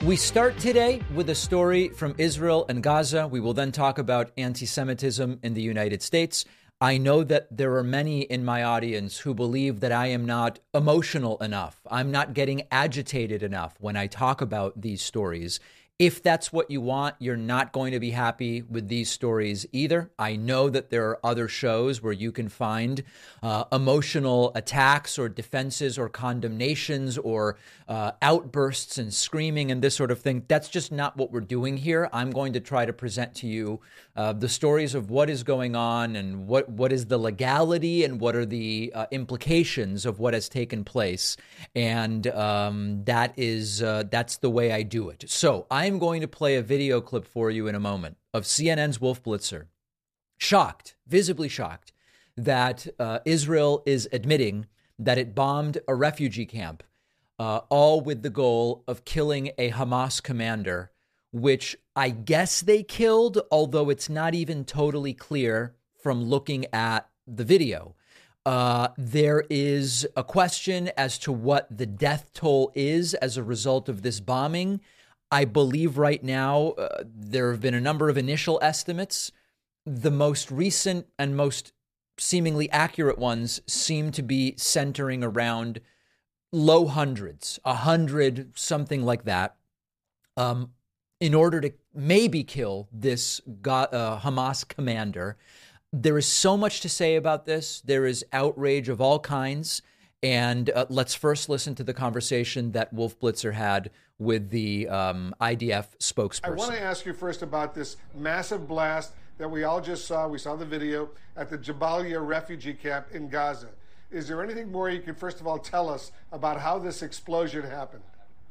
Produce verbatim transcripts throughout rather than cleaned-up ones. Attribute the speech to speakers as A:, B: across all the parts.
A: We start today with a story from Israel and Gaza. We will then talk about anti-Semitism in the United States. I know that there are many in my audience who believe that I am not emotional enough. I'm not getting agitated enough when I talk about these stories. If that's what you want, you're not going to be happy with these stories either. I know that there are other shows where you can find uh, emotional attacks or defenses or condemnations or uh, outbursts and screaming and this sort of thing. That's just not what we're doing here. I'm going to try to present to you uh, the stories of what is going on and what, what is the legality and what are the uh, implications of what has taken place. And um, that is uh, that's the way I do it. So I I'm going to play a video clip for you in a moment of C N N's Wolf Blitzer, shocked, visibly shocked, that uh, Israel is admitting that it bombed a refugee camp, uh, all with the goal of killing a Hamas commander, which I guess they killed, although it's not even totally clear from looking at the video. Uh, there is a question as to what the death toll is as a result of this bombing. I believe right now uh, there have been a number of initial estimates. The most recent and most seemingly accurate ones seem to be centering around low hundreds, a hundred, something like that, um, in order to maybe kill this God, uh, Hamas commander. There is so much to say about this. There is outrage of all kinds. And uh, let's first listen to the conversation that Wolf Blitzer had with the um, I D F spokesperson.
B: I want to ask you first about this massive blast that we all just saw. We saw the video at the Jabalia refugee camp in Gaza. Is there anything more you can first of all tell us about how this explosion happened?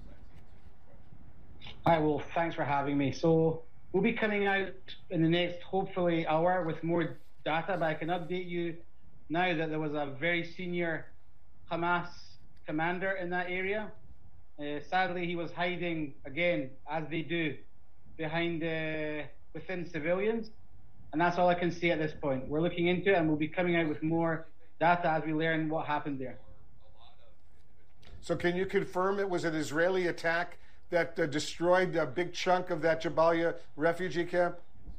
C: Hi, Wolf. Thanks for having me. So we'll be coming out in the next, hopefully, hour with more data, but I can update you now that there was a very senior Hamas commander in that area. Uh, sadly, he was hiding, again, as they do, behind uh, within civilians. And that's all I can say at this point. We're looking into it, and we'll be coming out with more data as we learn what happened there.
B: So can you confirm it was an Israeli attack that uh, destroyed a big chunk of that Jabalia refugee camp?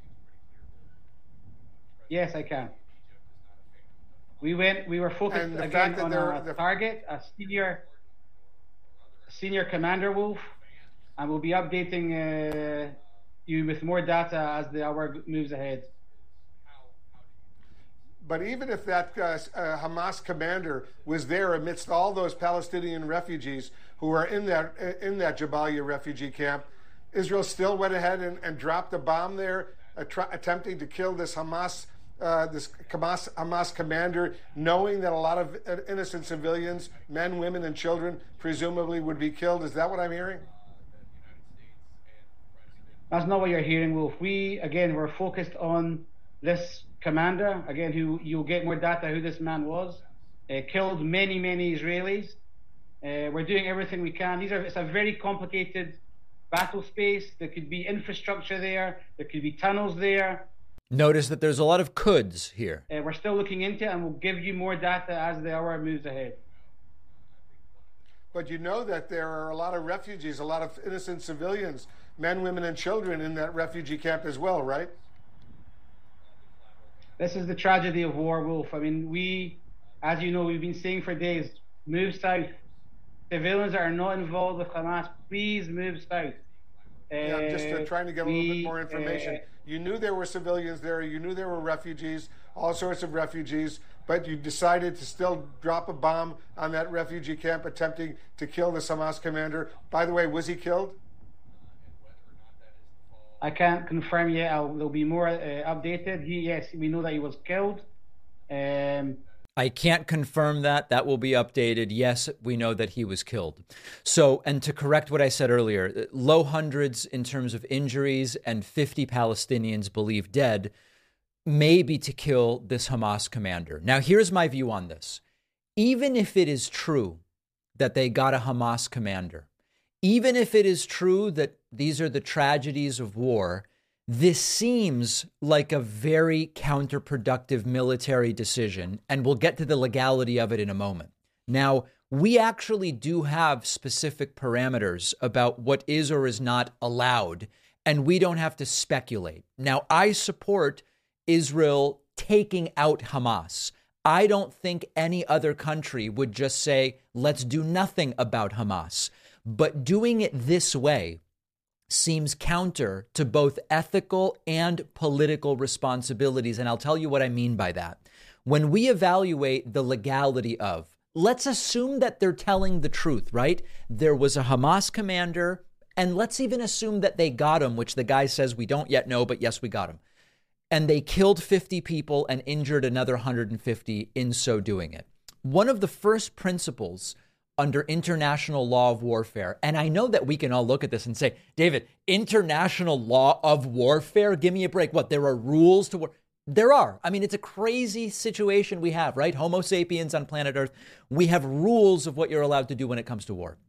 C: Yes, I can. We went. We were focused again on a the... target, a senior, senior commander, Wolf, and we'll be updating uh, you with more data as the hour moves ahead.
B: But even if that uh, uh, Hamas commander was there amidst all those Palestinian refugees who are in that in that Jabalia refugee camp, Israel still went ahead and, and dropped a bomb there, uh, tr- attempting to kill this Hamas. Uh, this Hamas, Hamas commander, knowing that a lot of innocent civilians, men, women, and children, presumably would be killed. Is that what I'm hearing?
C: That's not what you're hearing, Wolf. We, again, we're focused on this commander, again, who you'll get more data who this man was, uh, killed many, many Israelis. Uh, we're doing everything we can. These are, it's a very complicated battle space. There could be infrastructure there. There could be tunnels there.
A: Notice that there's a lot of coulds here.
C: Uh, we're still looking into it, and we'll give you more data as the hour moves ahead.
B: But you know that there are a lot of refugees, a lot of innocent civilians, men, women, and children in that refugee camp as well, right?
C: This is the tragedy of war, Wolf. I mean, we, as you know, we've been saying for days, move south. Civilians that are not involved with Hamas, please move south.
B: Yeah, I'm just uh, trying to get a
C: we,
B: little bit more information. Uh, you knew there were civilians there. You knew there were refugees, all sorts of refugees, but you decided to still drop a bomb on that refugee camp, attempting to kill the Hamas commander. By the way, was he killed?
C: I can't confirm yet. I'll, there'll be more uh, updated. He, yes, we know that he was killed. Um,
A: I can't confirm that. That will be updated. Yes, we know that he was killed. So, and to correct what I said earlier, low hundreds in terms of injuries and fifty Palestinians believed dead, maybe to kill this Hamas commander. Now, here's my view on this. Even if it is true that they got a Hamas commander, even if it is true that these are the tragedies of war, this seems like a very counterproductive military decision, and we'll get to the legality of it in a moment. Now, we actually do have specific parameters about what is or is not allowed, and we don't have to speculate. Now, I support Israel taking out Hamas. I don't think any other country would just say, let's do nothing about Hamas. But doing it this way seems counter to both ethical and political responsibilities. And I'll tell you what I mean by that. When we evaluate the legality of, let's assume that they're telling the truth, right? There was a Hamas commander, and let's even assume that they got him, which the guy says we don't yet know, but yes, we got him. And they killed fifty people and injured another one hundred fifty in so doing it. One of the first principles under international law of warfare, and I know that we can all look at this and say, David, international law of warfare? Give me a break. What, there are rules to war? There are. I mean, it's a crazy situation we have, right? Homo sapiens on planet Earth. We have rules of what you're allowed to do when it comes to war.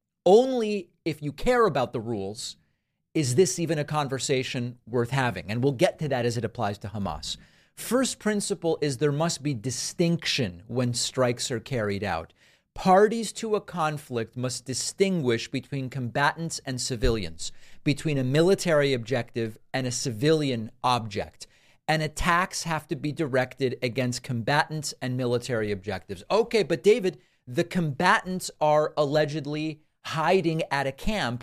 A: Only if you care about the rules is this even a conversation worth having. And we'll get to that as it applies to Hamas. First principle is there must be distinction when strikes are carried out. Parties to a conflict must distinguish between combatants and civilians, between a military objective and a civilian object. And attacks have to be directed against combatants and military objectives. Okay, but David, the combatants are allegedly hiding at a camp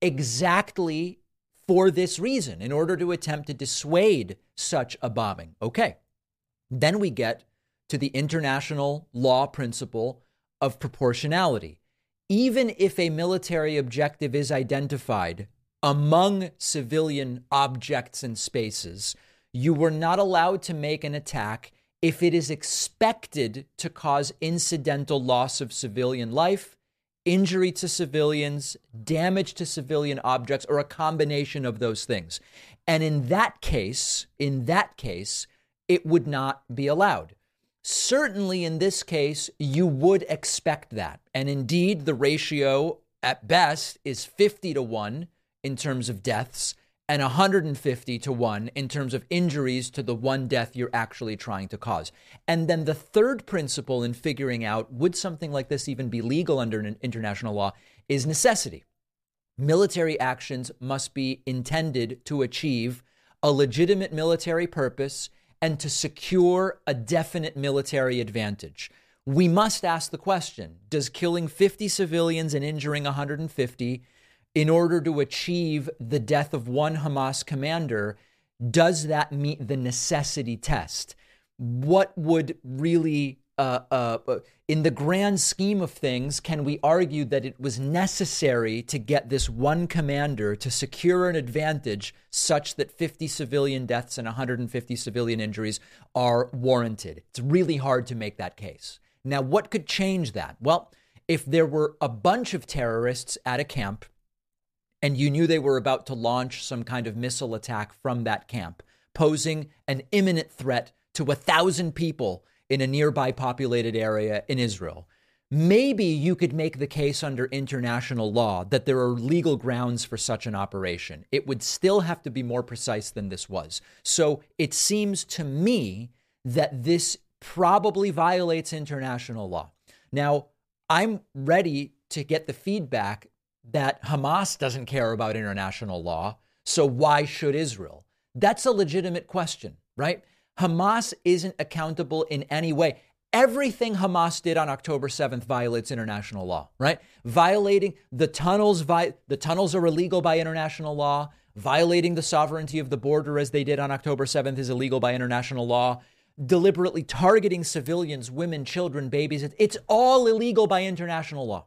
A: exactly for this reason, in order to attempt to dissuade such a bombing. Okay, then we get to the international law principle of proportionality. Even if a military objective is identified among civilian objects and spaces, you were not allowed to make an attack if it is expected to cause incidental loss of civilian life, injury to civilians, damage to civilian objects, or a combination of those things. And in that case, in that case, it would not be allowed. Certainly in this case, you would expect that. And indeed, the ratio at best is fifty to one in terms of deaths and one hundred fifty to one in terms of injuries to the one death you're actually trying to cause. And then the third principle in figuring out would something like this even be legal under an international law is necessity. Military actions must be intended to achieve a legitimate military purpose and to secure a definite military advantage. We must ask the question, does killing fifty civilians and injuring one hundred fifty in order to achieve the death of one Hamas commander, does that meet the necessity test? What would really, uh, uh, in the grand scheme of things, can we argue that it was necessary to get this one commander to secure an advantage such that fifty civilian deaths and one hundred fifty civilian injuries are warranted? It's really hard to make that case. Now, what could change that? Well, if there were a bunch of terrorists at a camp and you knew they were about to launch some kind of missile attack from that camp, posing an imminent threat to a thousand people in a nearby populated area in Israel, maybe you could make the case under international law that there are legal grounds for such an operation. It would still have to be more precise than this was. So it seems to me that this probably violates international law. Now, I'm ready to get the feedback that Hamas doesn't care about international law, so why should Israel? That's a legitimate question, right? Hamas isn't accountable in any way. Everything Hamas did on October seventh violates international law, right? Violating the tunnels, vi- the tunnels are illegal by international law. Violating the sovereignty of the border as they did on October seventh is illegal by international law. Deliberately targeting civilians, women, children, babies, it's all illegal by international law.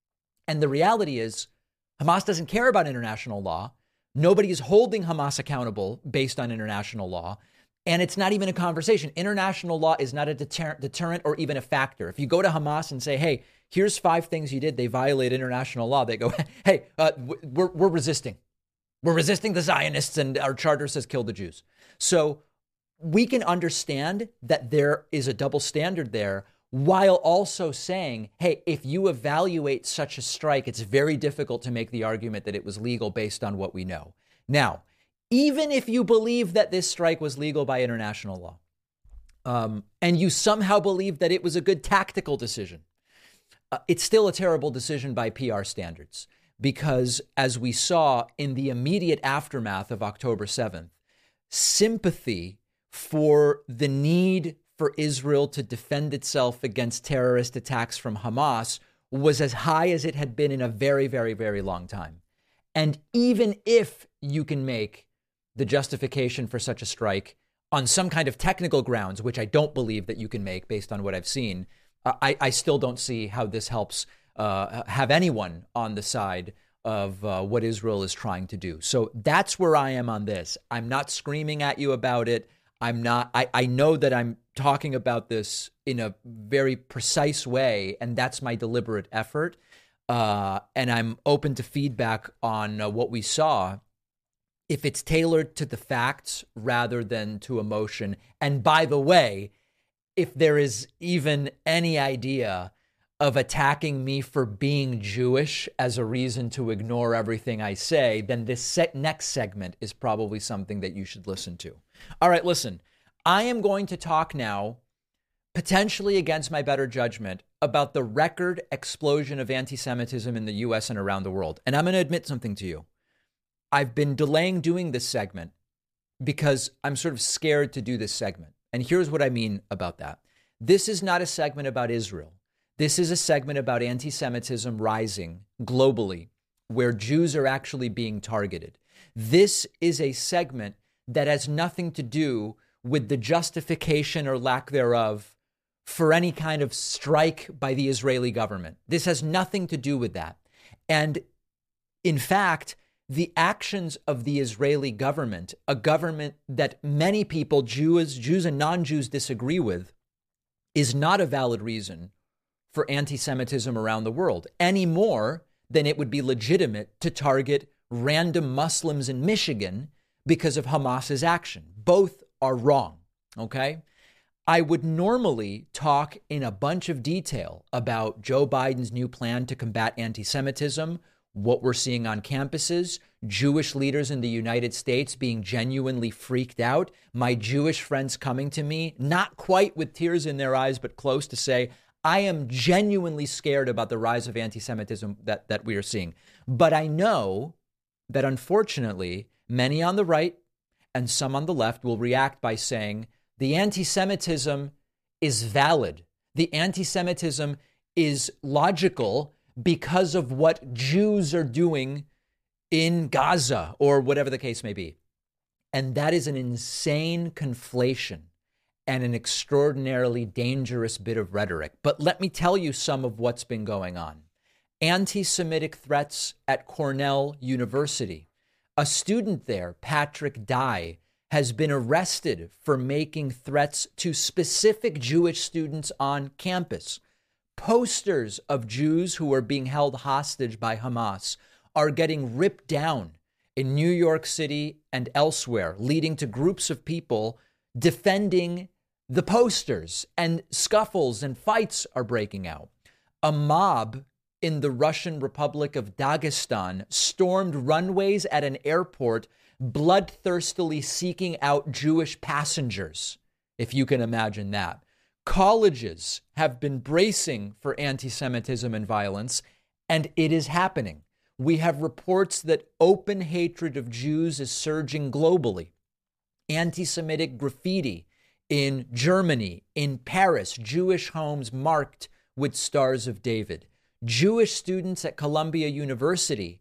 A: And the reality is, Hamas doesn't care about international law. Nobody is holding Hamas accountable based on international law. And it's not even a conversation. International law is not a deter- deterrent or even a factor. If you go to Hamas and say, hey, here's five things you did, they violate international law, they go, hey, uh, we're, we're resisting. We're resisting the Zionists, and our charter says kill the Jews. So we can understand that there is a double standard there, while also saying, hey, if you evaluate such a strike, it's very difficult to make the argument that it was legal based on what we know. Now, even if you believe that this strike was legal by international law, um, and you somehow believe that it was a good tactical decision, uh, it's still a terrible decision by P R standards, because as we saw in the immediate aftermath of October seventh, sympathy for the need for Israel to defend itself against terrorist attacks from Hamas was as high as it had been in a very, very, very long time. And even if you can make the justification for such a strike on some kind of technical grounds, which I don't believe that you can make based on what I've seen, uh, I, I still don't see how this helps uh, have anyone on the side of uh, what Israel is trying to do. So that's where I am on this. I'm not screaming at you about it. I'm not, I, I know that I'm talking about this in a very precise way, and that's my deliberate effort. Uh, and I'm open to feedback on uh, what we saw, if it's tailored to the facts rather than to emotion. And by the way, if there is even any idea of attacking me for being Jewish as a reason to ignore everything I say, then this se- next segment is probably something that you should listen to. All right, listen, I am going to talk now, potentially against my better judgment, about the record explosion of anti-Semitism in the U S and around the world. And I'm going to admit something to you. I've been delaying doing this segment because I'm sort of scared to do this segment. And here's what I mean about that. This is not a segment about Israel. This is a segment about anti-Semitism rising globally, where Jews are actually being targeted. This is a segment that has nothing to do with the justification or lack thereof for any kind of strike by the Israeli government. This has nothing to do with that. And in fact, the actions of the Israeli government, a government that many people, Jews, Jews and non-Jews, disagree with, is not a valid reason for anti-Semitism around the world, any more than it would be legitimate to target random Muslims in Michigan because of Hamas's action. Both are wrong, okay? I would normally talk in a bunch of detail about Joe Biden's new plan to combat anti-Semitism, what we're seeing on campuses, Jewish leaders in the United States being genuinely freaked out, my Jewish friends coming to me, not quite with tears in their eyes, but close, to say, I am genuinely scared about the rise of anti-Semitism that, that we are seeing. But I know that unfortunately, many on the right and some on the left will react by saying the anti-Semitism is valid. The anti-Semitism is logical because of what Jews are doing in Gaza or whatever the case may be. And that is an insane conflation and an extraordinarily dangerous bit of rhetoric. But let me tell you some of what's been going on. Anti-Semitic threats at Cornell University. A student there, Patrick Dye, has been arrested for making threats to specific Jewish students on campus. Posters of Jews who are being held hostage by Hamas are getting ripped down in New York City and elsewhere, leading to groups of people defending the posters, and scuffles and fights are breaking out. A mob in the Russian Republic of Dagestan stormed runways at an airport, bloodthirstily seeking out Jewish passengers, if you can imagine that. Colleges have been bracing for anti-Semitism and violence, and it is happening. We have reports that open hatred of Jews is surging globally. Anti-Semitic graffiti in Germany, in Paris, Jewish homes marked with Stars of David. Jewish students at Columbia University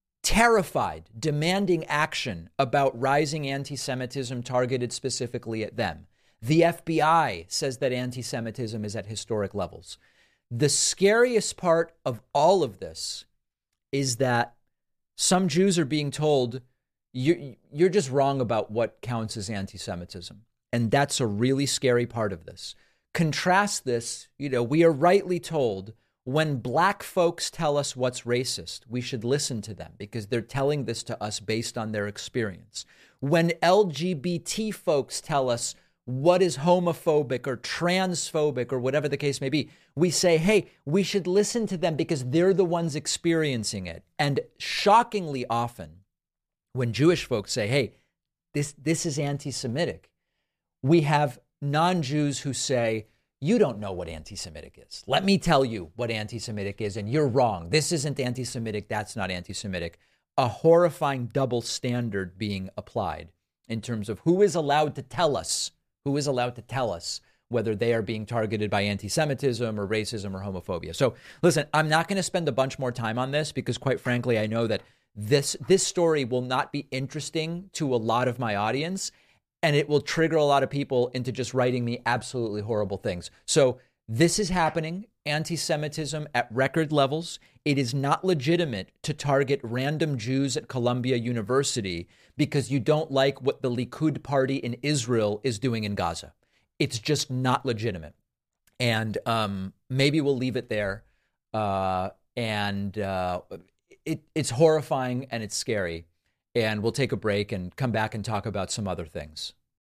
A: terrified, demanding action about rising anti-Semitism targeted specifically at them. The F B I says that anti-Semitism is at historic levels. The scariest part of all of this is that some Jews are being told, you're, you're just wrong about what counts as anti-Semitism. And that's a really scary part of this. Contrast this, you know, we are rightly told when black folks tell us what's racist, we should listen to them because they're telling this to us based on their experience. When L G B T folks tell us what is homophobic or transphobic or whatever the case may be, we say, hey, we should listen to them because they're the ones experiencing it. And shockingly often, when Jewish folks say, hey, this, this is anti-Semitic, we have non-Jews who say, you don't know what anti-Semitic is. Let me tell you what anti-Semitic is, and you're wrong. This isn't anti-Semitic. That's not anti-Semitic. A horrifying double standard being applied in terms of who is allowed to tell us, who is allowed to tell us whether they are being targeted by anti-Semitism or racism or homophobia. So listen, I'm not going to spend a bunch more time on this because quite frankly, I know that this this story will not be interesting to a lot of my audience, and it will trigger a lot of people into just writing me absolutely horrible things. So this is happening, anti-Semitism at record levels. It is not legitimate to target random Jews at Columbia University because you don't like what the Likud party in Israel is doing in Gaza. It's just not legitimate. And um, maybe we'll leave it there. Uh, and uh, it, it's horrifying and it's scary. And we'll take a break and come back and talk about some other things.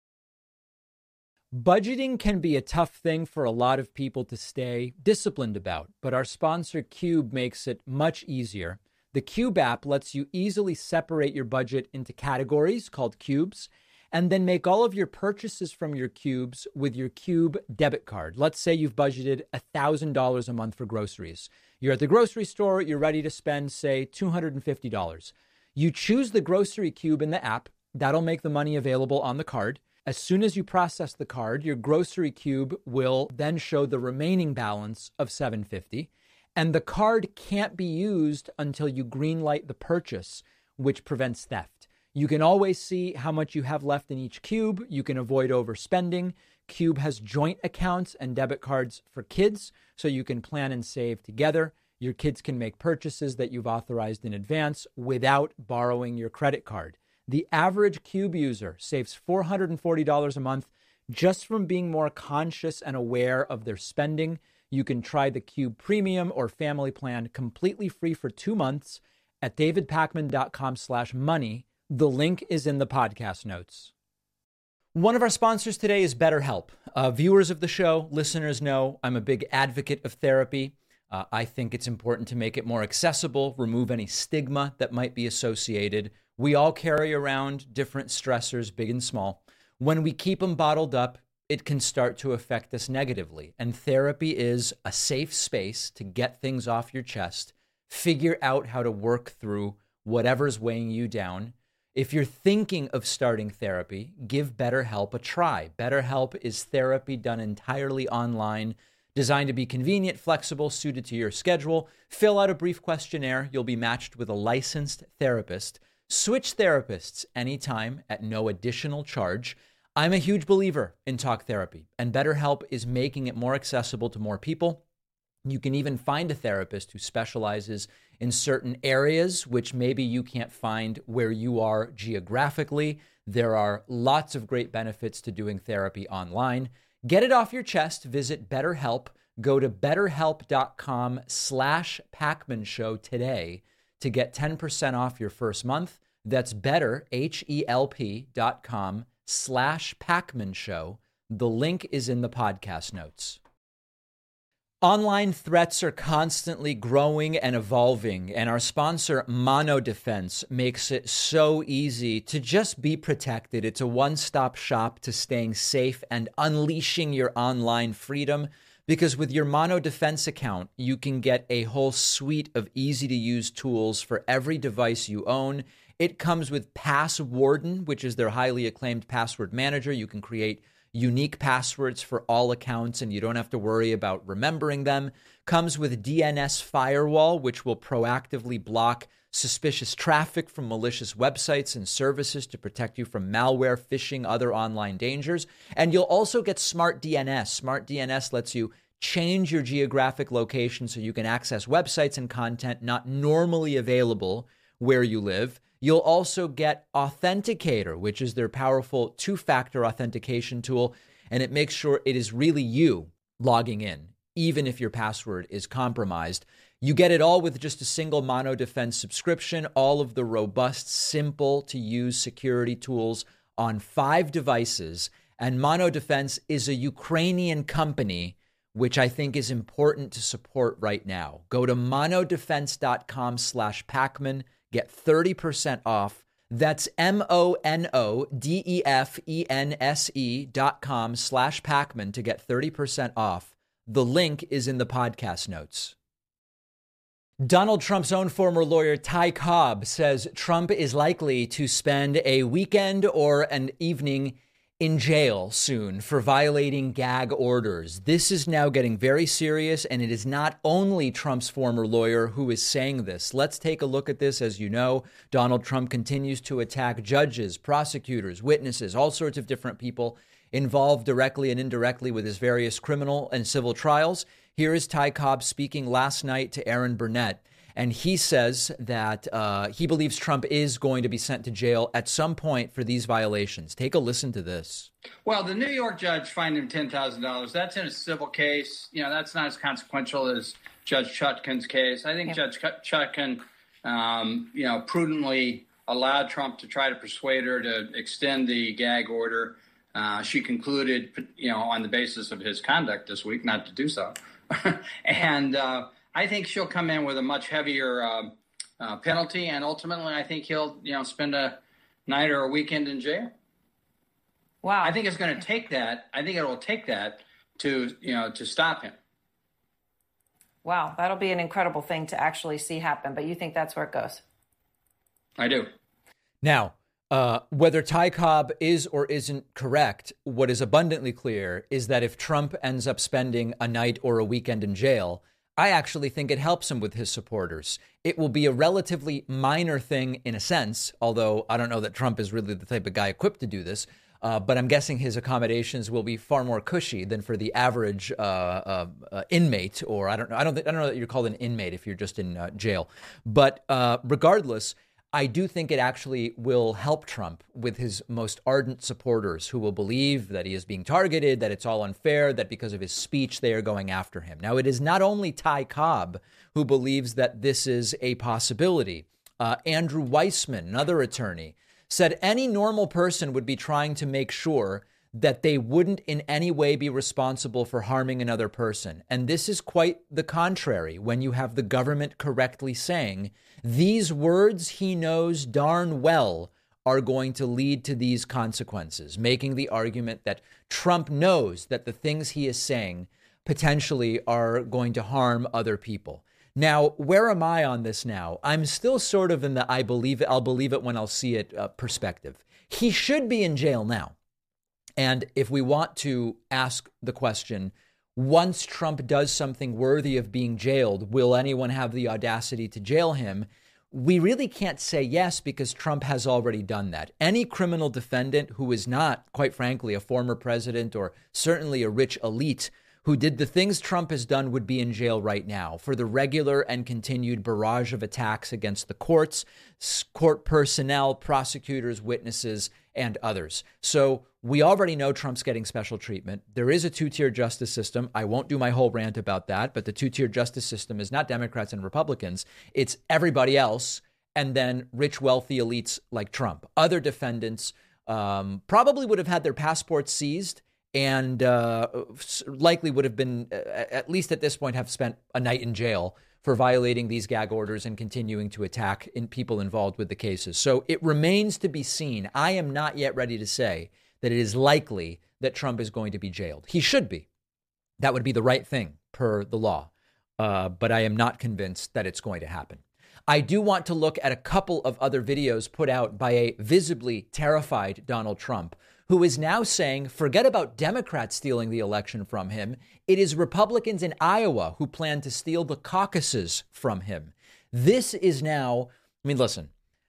A: Budgeting can be a tough thing for a lot of people to stay disciplined about, but our sponsor Cube makes it much easier. The Cube app lets you easily separate your budget into categories called cubes, and then make all of your purchases from your cubes with your Cube debit card. Let's say you've budgeted one thousand dollars a month for groceries. You're at the grocery store, you're ready to spend, say, two hundred fifty dollars. You choose the grocery cube in the app. That'll make the money available on the card. As soon as you process the card, your grocery cube will then show the remaining balance of seven hundred fifty dollars. And the card can't be used until you greenlight the purchase, which prevents theft. You can always see how much you have left in each cube. You can avoid overspending. Cube has joint accounts and debit cards for kids, so you can plan and save together. Your kids can make purchases that you've authorized in advance without borrowing your credit card. The average Cube user saves four hundred forty dollars a month just from being more conscious and aware of their spending. You can try the Cube Premium or Family Plan completely free for two months at davidpakman.com slash money. The link is in the podcast notes. One of our sponsors today is BetterHelp. Uh, viewers of the show, listeners know I'm a big advocate of therapy. Uh, I think it's important to make it more accessible, remove any stigma that might be associated. We all carry around different stressors, big and small. When we keep them bottled up, it can start to affect us negatively. And therapy is a safe space to get things off your chest, figure out how to work through whatever's weighing you down. If you're thinking of starting therapy, give BetterHelp a try. BetterHelp is therapy done entirely online, designed to be convenient, flexible, suited to your schedule. Fill out a brief questionnaire. You'll be matched with a licensed therapist. Switch therapists anytime at no additional charge. I'm a huge believer in talk therapy, and BetterHelp is making it more accessible to more people. You can even find a therapist who specializes in certain areas, which maybe you can't find where you are geographically. There are lots of great benefits to doing therapy online. Get it off your chest. Visit BetterHelp. Go to betterhelp.com slash Pakman Show today to get ten percent off your first month. That's better, H-E-L-P dot com slash Pakman Show. The link is in the podcast notes. Online threats are constantly growing and evolving, and our sponsor, Mono Defense, makes it so easy to just be protected. It's a one-stop shop to staying safe and unleashing your online freedom, because with your Mono Defense account, you can get a whole suite of easy-to-use tools for every device you own. It comes with Passwarden, which is their highly acclaimed password manager. You can create unique passwords for all accounts, and you don't have to worry about remembering them. Comes with D N S Firewall, which will proactively block suspicious traffic from malicious websites and services to protect you from malware, phishing, other online dangers. And you'll also get Smart D N S. Smart D N S lets you change your geographic location so you can access websites and content not normally available where you live. You'll also get Authenticator, which is their powerful two-factor authentication tool, and it makes sure it is really you logging in, even if your password is compromised. You get it all with just a single Mono Defense subscription, all of the robust, simple-to-use security tools on five devices. And Mono Defense is a Ukrainian company, which I think is important to support right now. Go to monodefense.com slash Pakman. Get thirty percent off. That's M-O-N-O-D-E-F-E-N-S-E dot com slash Pakman to get thirty percent off. The link is in the podcast notes. Donald Trump's own former lawyer, Ty Cobb, says Trump is likely to spend a weekend or an evening in jail soon for violating gag orders. This is now getting very serious, and it is not only Trump's former lawyer who is saying this. Let's take a look at this. As you know, Donald Trump continues to attack judges, prosecutors, witnesses, all sorts of different people involved directly and indirectly with his various criminal and civil trials. Here is Ty Cobb speaking last night to Aaron Burnett, and he says that uh, he believes Trump is going to be sent to jail at some point for these violations. Take a listen to this.
D: Well, the New York judge fined him ten thousand dollars. That's in a civil case. You know, that's not as consequential as Judge Chutkan's case. I think yeah. Judge Chutkan, um, you know, prudently allowed Trump to try to persuade her to extend the gag order. Uh, she concluded, you know, on the basis of his conduct this week, not to do so. and uh, I think she'll come in with a much heavier uh, uh, penalty, and ultimately, I think he'll, you know, spend a night or a weekend in jail.
E: Wow!
D: I think it's going to take that. I think it will take that to, you know, to stop him.
E: Wow, that'll be an incredible thing to actually see happen. But you think that's where it goes?
D: I do.
A: Now, uh, whether Ty Cobb is or isn't correct, what is abundantly clear is that if Trump ends up spending a night or a weekend in jail, I actually think it helps him with his supporters. It will be a relatively minor thing in a sense, although I don't know that Trump is really the type of guy equipped to do this. Uh, but I'm guessing his accommodations will be far more cushy than for the average uh, uh, uh, inmate, or I don't know. I don't. Th- I don't know that you're called an inmate if you're just in uh, jail. But uh, regardless, I do think it actually will help Trump with his most ardent supporters who will believe that he is being targeted, that it's all unfair, that because of his speech, they are going after him. Now, it is not only Ty Cobb who believes that this is a possibility. Uh, Andrew Weissman, another attorney, said any normal person would be trying to make sure that they wouldn't in any way be responsible for harming another person. And this is quite the contrary when you have the government correctly saying these words he knows darn well are going to lead to these consequences, making the argument that Trump knows that the things he is saying potentially are going to harm other people. Now, where am I on this now? I'm still sort of in the I believe it, I'll believe it when I'll see it uh, perspective. He should be in jail now. And if we want to ask the question, once Trump does something worthy of being jailed, will anyone have the audacity to jail him? We really can't say yes because Trump has already done that. Any criminal defendant who is not, quite frankly, a former president or certainly a rich elite who did the things Trump has done would be in jail right now for the regular and continued barrage of attacks against the courts, court personnel, prosecutors, witnesses, and others. So we already know Trump's getting special treatment. There is a two-tier justice system. I won't do my whole rant about that, but the two-tier justice system is not Democrats and Republicans. It's everybody else, and then rich, wealthy elites like Trump. Other defendants um, probably would have had their passports seized and uh, likely would have been, uh, at least at this point, have spent a night in jail for violating these gag orders and continuing to attack in people involved with the cases. So it remains to be seen. I am not yet ready to say that it is likely that Trump is going to be jailed. He should be. That would be the right thing per the law. Uh, but I am not convinced that it's going to happen. I do want to look at a couple of other videos put out by a visibly terrified Donald Trump, who is now saying, forget about Democrats stealing the election from him. It is Republicans in Iowa who plan to steal the caucuses from him. This is now, I mean, listen,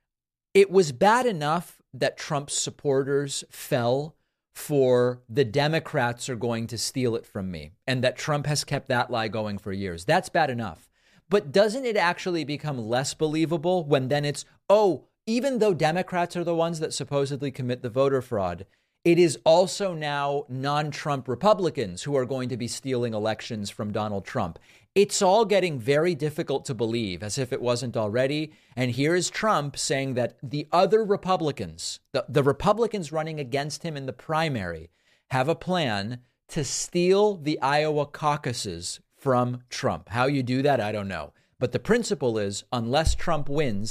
A: it was bad enough that Trump's supporters fell for the Democrats are going to steal it from me, and that Trump has kept that lie going for years. That's bad enough. But doesn't it actually become less believable when then it's, oh, even though Democrats are the ones that supposedly commit the voter fraud, it is also now non-Trump Republicans who are going to be stealing elections from Donald Trump. It's all getting very difficult to believe, as if it wasn't already. And here is Trump saying that the other Republicans, the, the Republicans running against him in the primary, have a plan to steal the Iowa caucuses from Trump. How you do that, I don't know. But the principle is, unless Trump wins,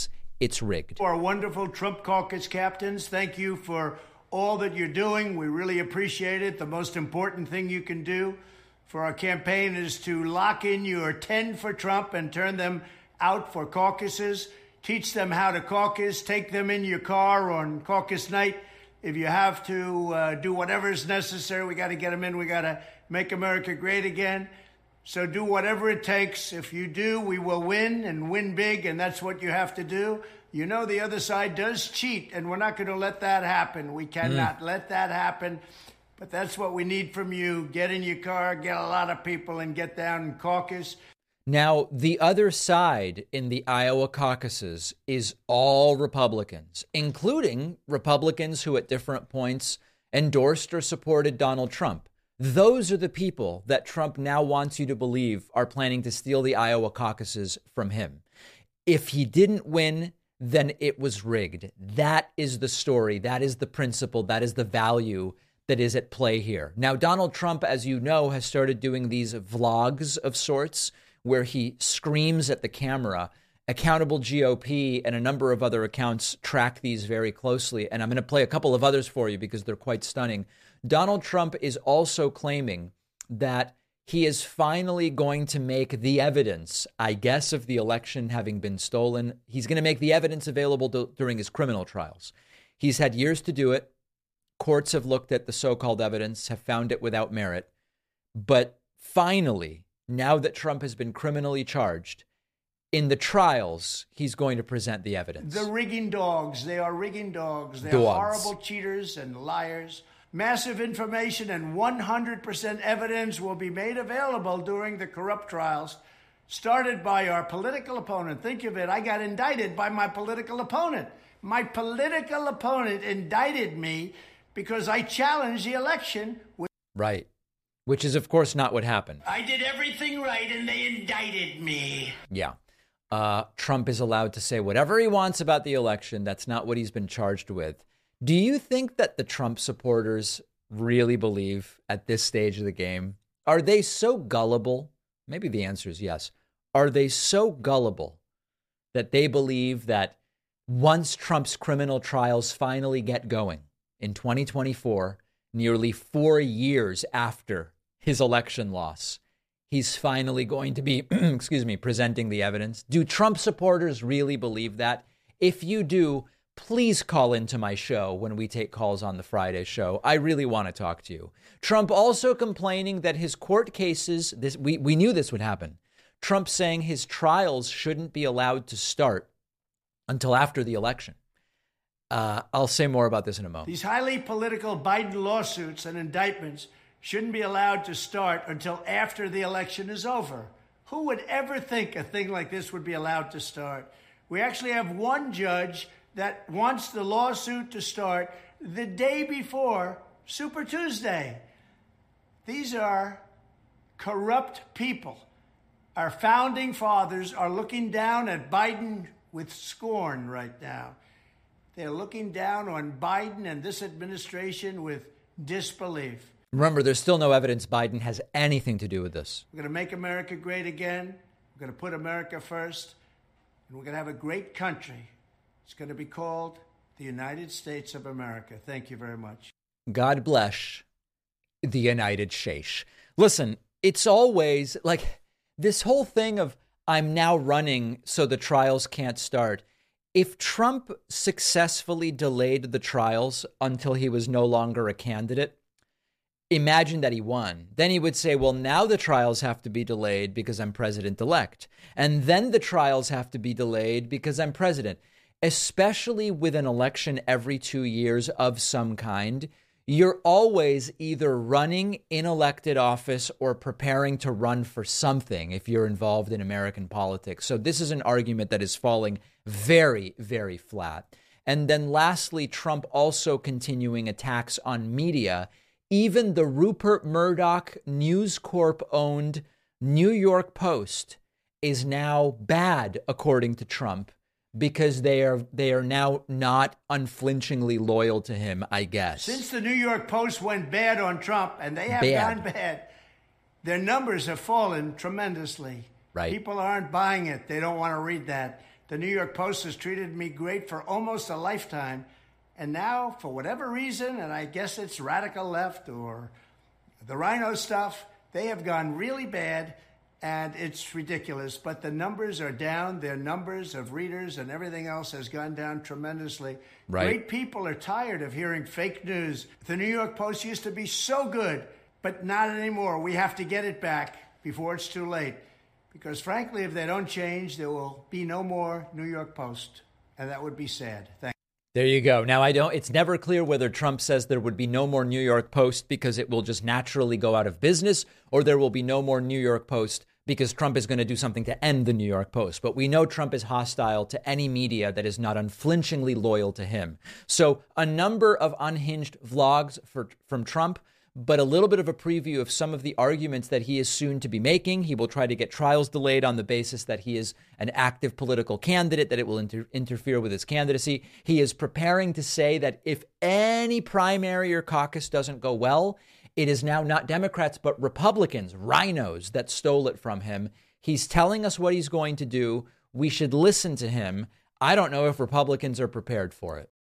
A: it's rigged.
F: Our wonderful Trump caucus captains, thank you for all that you're doing. We really appreciate it. The most important thing you can do for our campaign is to lock in your ten for Trump and turn them out for caucuses. Teach them how to caucus. Take them in your car on caucus night. If you have to uh, do whatever is necessary, we got to get them in. We got to make America great again. So do whatever it takes. If you do, we will win and win big, and that's what you have to do. You know the other side does cheat, and we're not going to let that happen. We cannot mm. let that happen. But that's what we need from you. Get in your car, get a lot of people, and get down and caucus.
A: Now, the other side in the Iowa caucuses is all Republicans, including Republicans who at different points endorsed or supported Donald Trump. Those are the people that Trump now wants you to believe are planning to steal the Iowa caucuses from him. If he didn't win, then it was rigged. That is the story. That is the principle. That is the value that is at play here. Now, Donald Trump, as you know, has started doing these vlogs of sorts where he screams at the camera. Accountable G O P and a number of other accounts track these very closely. And I'm going to play a couple of others for you because they're quite stunning. Donald Trump is also claiming that he is finally going to make the evidence, I guess, of the election having been stolen. He's going to make the evidence available to, during his criminal trials. He's had years to do it. Courts have looked at the so-called evidence, have found it without merit. But finally, now that Trump has been criminally charged, in the trials, he's going to present the evidence.
F: The rigging dogs. They are rigging dogs. They're
A: Dogs.
F: horrible cheaters and liars. Massive information and one hundred percent evidence will be made available during the corrupt trials started by our political opponent. Think of it. I got indicted by my political opponent. My political opponent indicted me because I challenged the election.
A: Right. Which is, of course, not what happened.
F: I did everything right and they indicted me.
A: Yeah. Uh, Trump is allowed to say whatever he wants about the election. That's not what he's been charged with. Do you think that the Trump supporters really believe at this stage of the game? Are they so gullible? Maybe the answer is yes. Are they so gullible that they believe that once Trump's criminal trials finally get going in twenty twenty-four, nearly four years after his election loss, he's finally going to be, excuse me, presenting the evidence? Do Trump supporters really believe that? If you do, please call into my show when we take calls on the Friday show. I really want to talk to you. Trump also complaining that his court cases, this we, we knew this would happen. Trump saying his trials shouldn't be allowed to start until after the election. Uh, I'll say more about this in a moment.
F: These highly political Biden lawsuits and indictments shouldn't be allowed to start until after the election is over. Who would ever think a thing like this would be allowed to start? We actually have one judge that wants the lawsuit to start the day before Super Tuesday. These are corrupt people. Our founding fathers are looking down at Biden with scorn right now. They're looking down on Biden and this administration with disbelief.
A: Remember, there's still no evidence Biden has anything to do with this.
F: We're going to make America great again. We're going to put America first. And we're going to have a great country. It's going to be called the United States of America. Thank you very much.
A: God bless the United States. Listen, it's always like this whole thing of I'm now running so the trials can't start. If Trump successfully delayed the trials until he was no longer a candidate, imagine that he won. Then he would say, well, now the trials have to be delayed because I'm president-elect. And then the trials have to be delayed because I'm president. Especially with an election every two years of some kind, you're always either running in elected office or preparing to run for something if you're involved in American politics. So this is an argument that is falling very, very flat. And then lastly, Trump also continuing attacks on media. Even the Rupert Murdoch News Corp-owned New York Post is now bad, according to Trump, because they are they are now not unflinchingly loyal to him, I guess.
F: Since the New York Post went bad on Trump, and they have
A: bad.
F: gone bad, their numbers have fallen tremendously.
A: Right.
F: People aren't buying it. They don't want to read that. The New York Post has treated me great for almost a lifetime. And now, for whatever reason, and I guess it's radical left or the rhino stuff, they have gone really bad, and it's ridiculous. But the numbers are down. Their numbers of readers and everything else has gone down tremendously.
A: Right.
F: Great people are tired of hearing fake news. The New York Post used to be so good, but not anymore. We have to get it back before it's too late. Because frankly, if they don't change, there will be no more New York Post. And that would be sad. Thank you.
A: There you go. Now, I don't, it's never clear whether Trump says there would be no more New York Post because it will just naturally go out of business, or there will be no more New York Post because Trump is going to do something to end the New York Post. But we know Trump is hostile to any media that is not unflinchingly loyal to him. So a number of unhinged vlogs for, from Trump, but a little bit of a preview of some of the arguments that he is soon to be making. He will try to get trials delayed on the basis that he is an active political candidate, that it will inter- interfere with his candidacy. He is preparing to say that if any primary or caucus doesn't go well, it is now not Democrats, but Republicans, rhinos, that stole it from him. He's telling us what he's going to do. We should listen to him. I don't know if Republicans are prepared for it.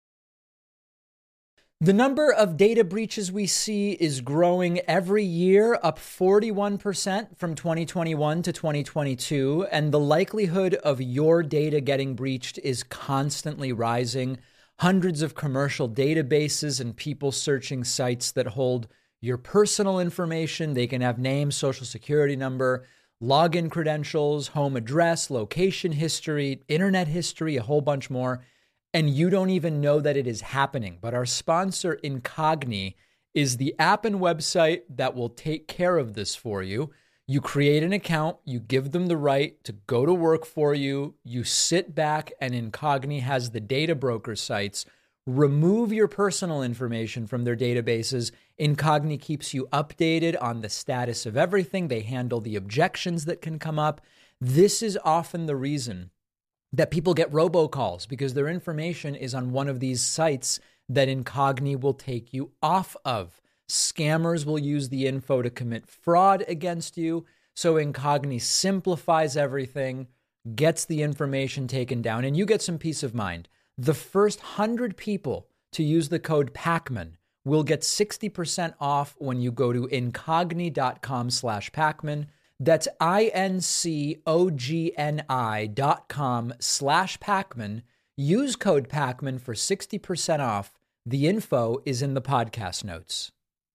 A: The number of data breaches we see is growing every year, up forty-one percent from twenty twenty-one to twenty twenty-two, and the likelihood of your data getting breached is constantly rising. Hundreds of commercial databases and people searching sites that hold your personal information. They can have name, social security number, login credentials, home address, location history, internet history, a whole bunch more. And you don't even know that it is happening. But our sponsor, Incogni, is the app and website that will take care of this for you. You create an account, you give them the right to go to work for you, you sit back, and Incogni has the data broker sites remove your personal information from their databases. Incogni keeps you updated on the status of everything. They handle the objections that can come up. This is often the reason that people get robocalls, because their information is on one of these sites that Incogni will take you off of. Scammers will use the info to commit fraud against you. So Incogni simplifies everything, gets the information taken down, and you get some peace of mind. The first one hundred people to use the code Pacman will get sixty percent off when you go to incogni.com slash Pacman. That's I-N-C-O-G-N-I dot com slash Pacman. Use code Pacman for sixty percent off. The info is in the podcast notes.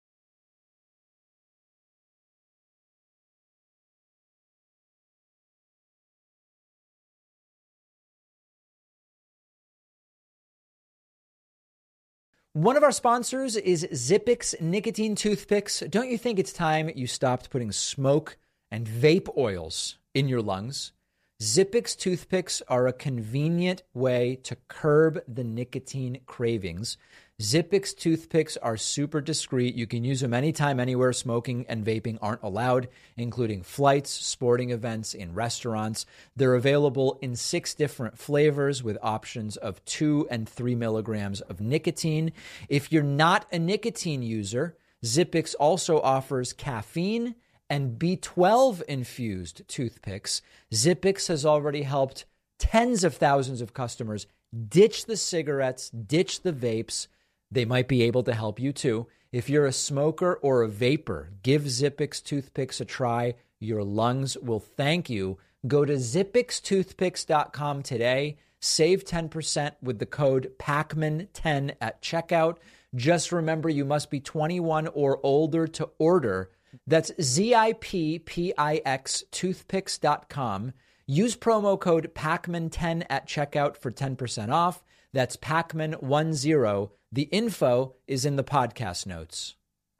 A: One of our sponsors is Zippix nicotine toothpicks. Don't you think it's time you stopped putting smoke and vape oils in your lungs? Zippix toothpicks are a convenient way to curb the nicotine cravings. Zippix toothpicks are super discreet. You can use them anytime, anywhere smoking and vaping aren't allowed, including flights, sporting events, in restaurants. They're available in six different flavors with options of two and three milligrams of nicotine. If you're not a nicotine user, Zippix also offers caffeine and B twelve infused toothpicks. Zippix has already helped tens of thousands of customers ditch the cigarettes, ditch the vapes. They might be able to help you too. If you're a smoker or a vapor, give Zippix toothpicks a try. Your lungs will thank you. Go to zippix toothpicks dot com today. Save ten percent with the code Pacman ten at checkout. Just remember, you must be twenty-one or older to order. That's Z I P P I X toothpicks dot com. Use promo code Pacman ten at checkout for ten percent off. That's Pacman ten. The info is in the podcast notes.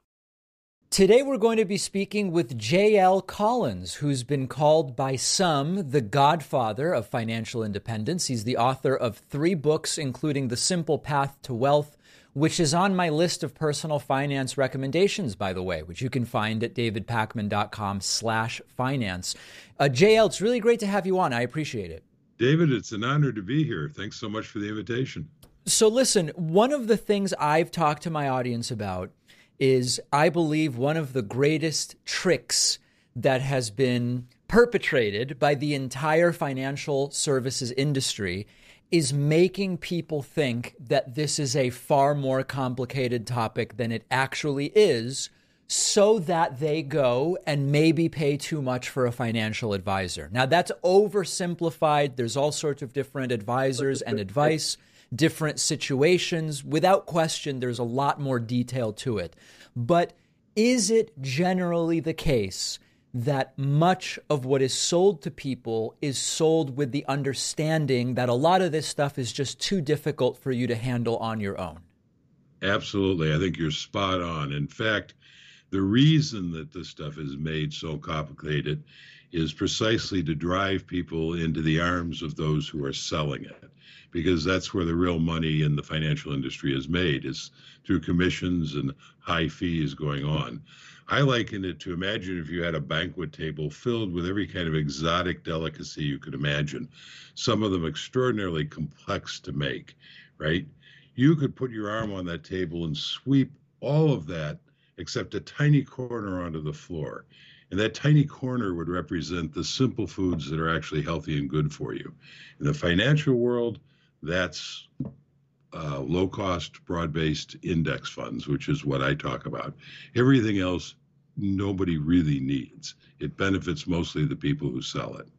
A: Today we're going to be speaking with J L Collins, who's been called by some the godfather of financial independence. He's the author of three books, including The Simple Path to Wealth, which is on my list of personal finance recommendations, by the way, which you can find at davidpacman.com slash finance. Uh, J L, it's really great to have you on. I appreciate it.
G: David, it's an honor to be here. Thanks so much for the invitation.
A: So listen, one of the things I've talked to my audience about is I believe one of the greatest tricks that has been perpetrated by the entire financial services industry is making people think that this is a far more complicated topic than it actually is, so that they go and maybe pay too much for a financial advisor. Now, that's oversimplified. There's all sorts of different advisors and advice, different situations. Without question, there's a lot more detail to it. But is it generally the case that much of what is sold to people is sold with the understanding that a lot of this stuff is just too difficult for you to handle on your own?
G: Absolutely. I think you're spot on. In fact, the reason that this stuff is made so complicated is precisely to drive people into the arms of those who are selling it, because that's where the real money in the financial industry is made, is through commissions and high fees going on. I liken it to, imagine if you had a banquet table filled with every kind of exotic delicacy you could imagine, some of them extraordinarily complex to make, right? You could put your arm on that table and sweep all of that except a tiny corner onto the floor. And that tiny corner would represent the simple foods that are actually healthy and good for you. In the financial world, that's uh, low-cost, broad-based index funds, which is what I talk about. Everything else, nobody really needs. It benefits mostly the people who sell it.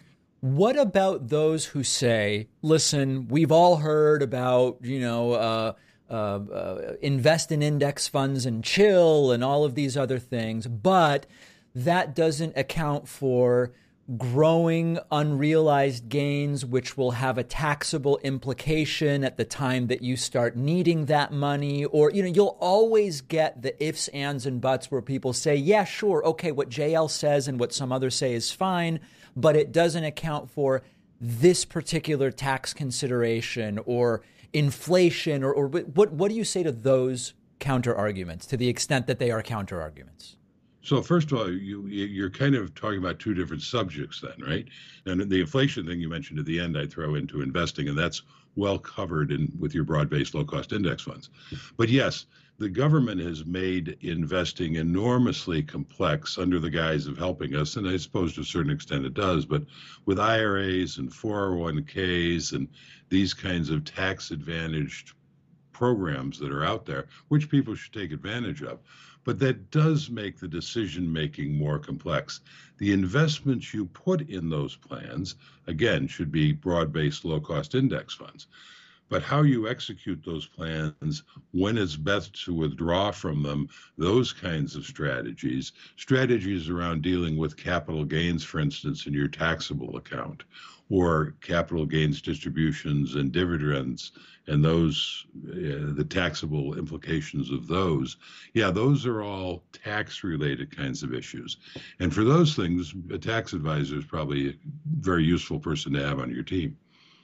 A: What about those who say, listen, we've all heard about, you know, uh, uh, uh, invest in index funds and chill and all of these other things, but that doesn't account for growing unrealized gains, which will have a taxable implication at the time that you start needing that money. Or, you know, you'll always get the ifs, ands, and buts where people say, yeah, sure, okay, what J L says and what some others say is fine, but it doesn't account for this particular tax consideration or inflation, or, or what, what do you say to those counter arguments, to the extent that they are counter arguments?
G: So first of all, you, you're kind of talking about two different subjects then, right? And the inflation thing you mentioned at the end, I throw into investing, and that's well covered in with your broad-based low-cost index funds. But yes, the government has made investing enormously complex under the guise of helping us, and I suppose to a certain extent it does, but with I R As and four oh one Ks and these kinds of tax-advantaged programs that are out there, which people should take advantage of. But that does make the decision-making more complex. The investments you put in those plans, again, should be broad-based low-cost index funds. But how you execute those plans, when it's best to withdraw from them, those kinds of strategies, strategies around dealing with capital gains, for instance, in your taxable account, or capital gains distributions and dividends, and those, uh, the taxable implications of those. Yeah, those are all tax-related kinds of issues. And for those things, a tax advisor is probably a very useful person to have on your team.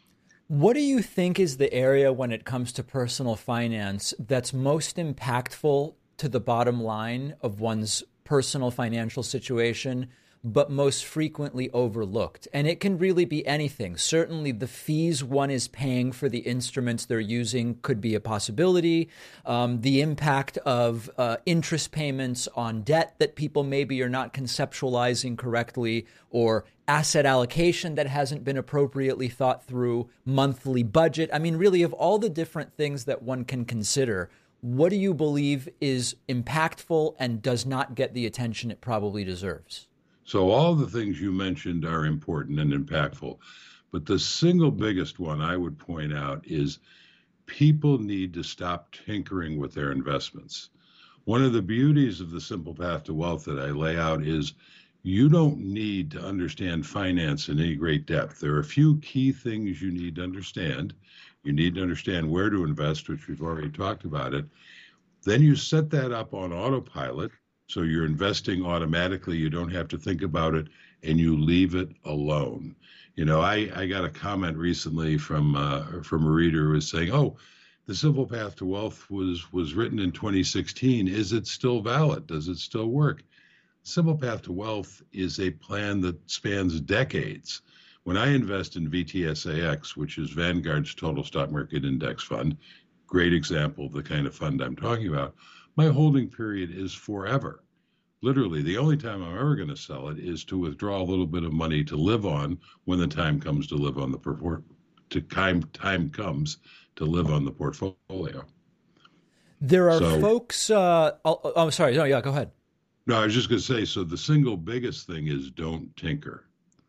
A: What do you think is the area when it comes to personal finance that's most impactful to the bottom line of one's personal financial situation, but most frequently overlooked? And it can really be anything. Certainly the fees one is paying for the instruments they're using could be a possibility. Um, the impact of uh, interest payments on debt that people maybe are not conceptualizing correctly, or asset allocation that hasn't been appropriately thought through, monthly budget. I mean, really, of all the different things that one can consider, what do you believe is impactful and does not get the attention it probably deserves?
G: So all the things you mentioned are important and impactful, but the single biggest one I would point out is people need to stop tinkering with their investments. One of the beauties of the Simple Path to Wealth that I lay out is you don't need to understand finance in any great depth. There are a few key things you need to understand. You need to understand where to invest, which we've already talked about it. Then you set that up on autopilot, so you're investing automatically. You don't have to think about it, and you leave it alone. You know, I, I got a comment recently from uh, from a reader who was saying, oh, the Simple Path to Wealth was, was written in twenty sixteen. Is it still valid? Does it still work? Simple Path to Wealth is a plan that spans decades. When I invest in V T S A X, which is Vanguard's Total Stock Market Index Fund, great example of the kind of fund I'm talking about, my holding period is forever. Literally, the only time I'm ever going to sell it is to withdraw a little bit of money to live on when the time comes to live on the port. To time time comes to live on the portfolio.
A: There are
G: so,
A: folks. Uh, oh, oh, sorry. No, yeah, go ahead.
G: No, I was just going to say. So the single biggest thing is don't tinker.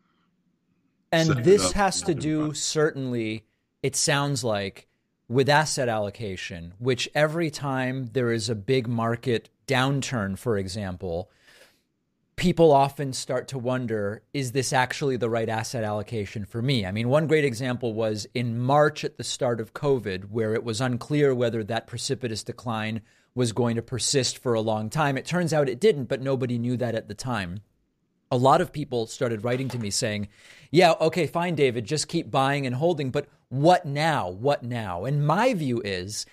A: And
G: Set
A: this
G: up,
A: has to do certainly. It sounds like with asset allocation, which every time there is a big market downturn, for example, people often start to wonder, is this actually the right asset allocation for me? I mean, one great example was in March at the start of COVID, where it was unclear whether that precipitous decline was going to persist for a long time. It turns out it didn't, but nobody knew that at the time. A lot of people started writing to me saying, yeah, okay, fine, David, just keep buying and holding, but what now? What now? And my view is,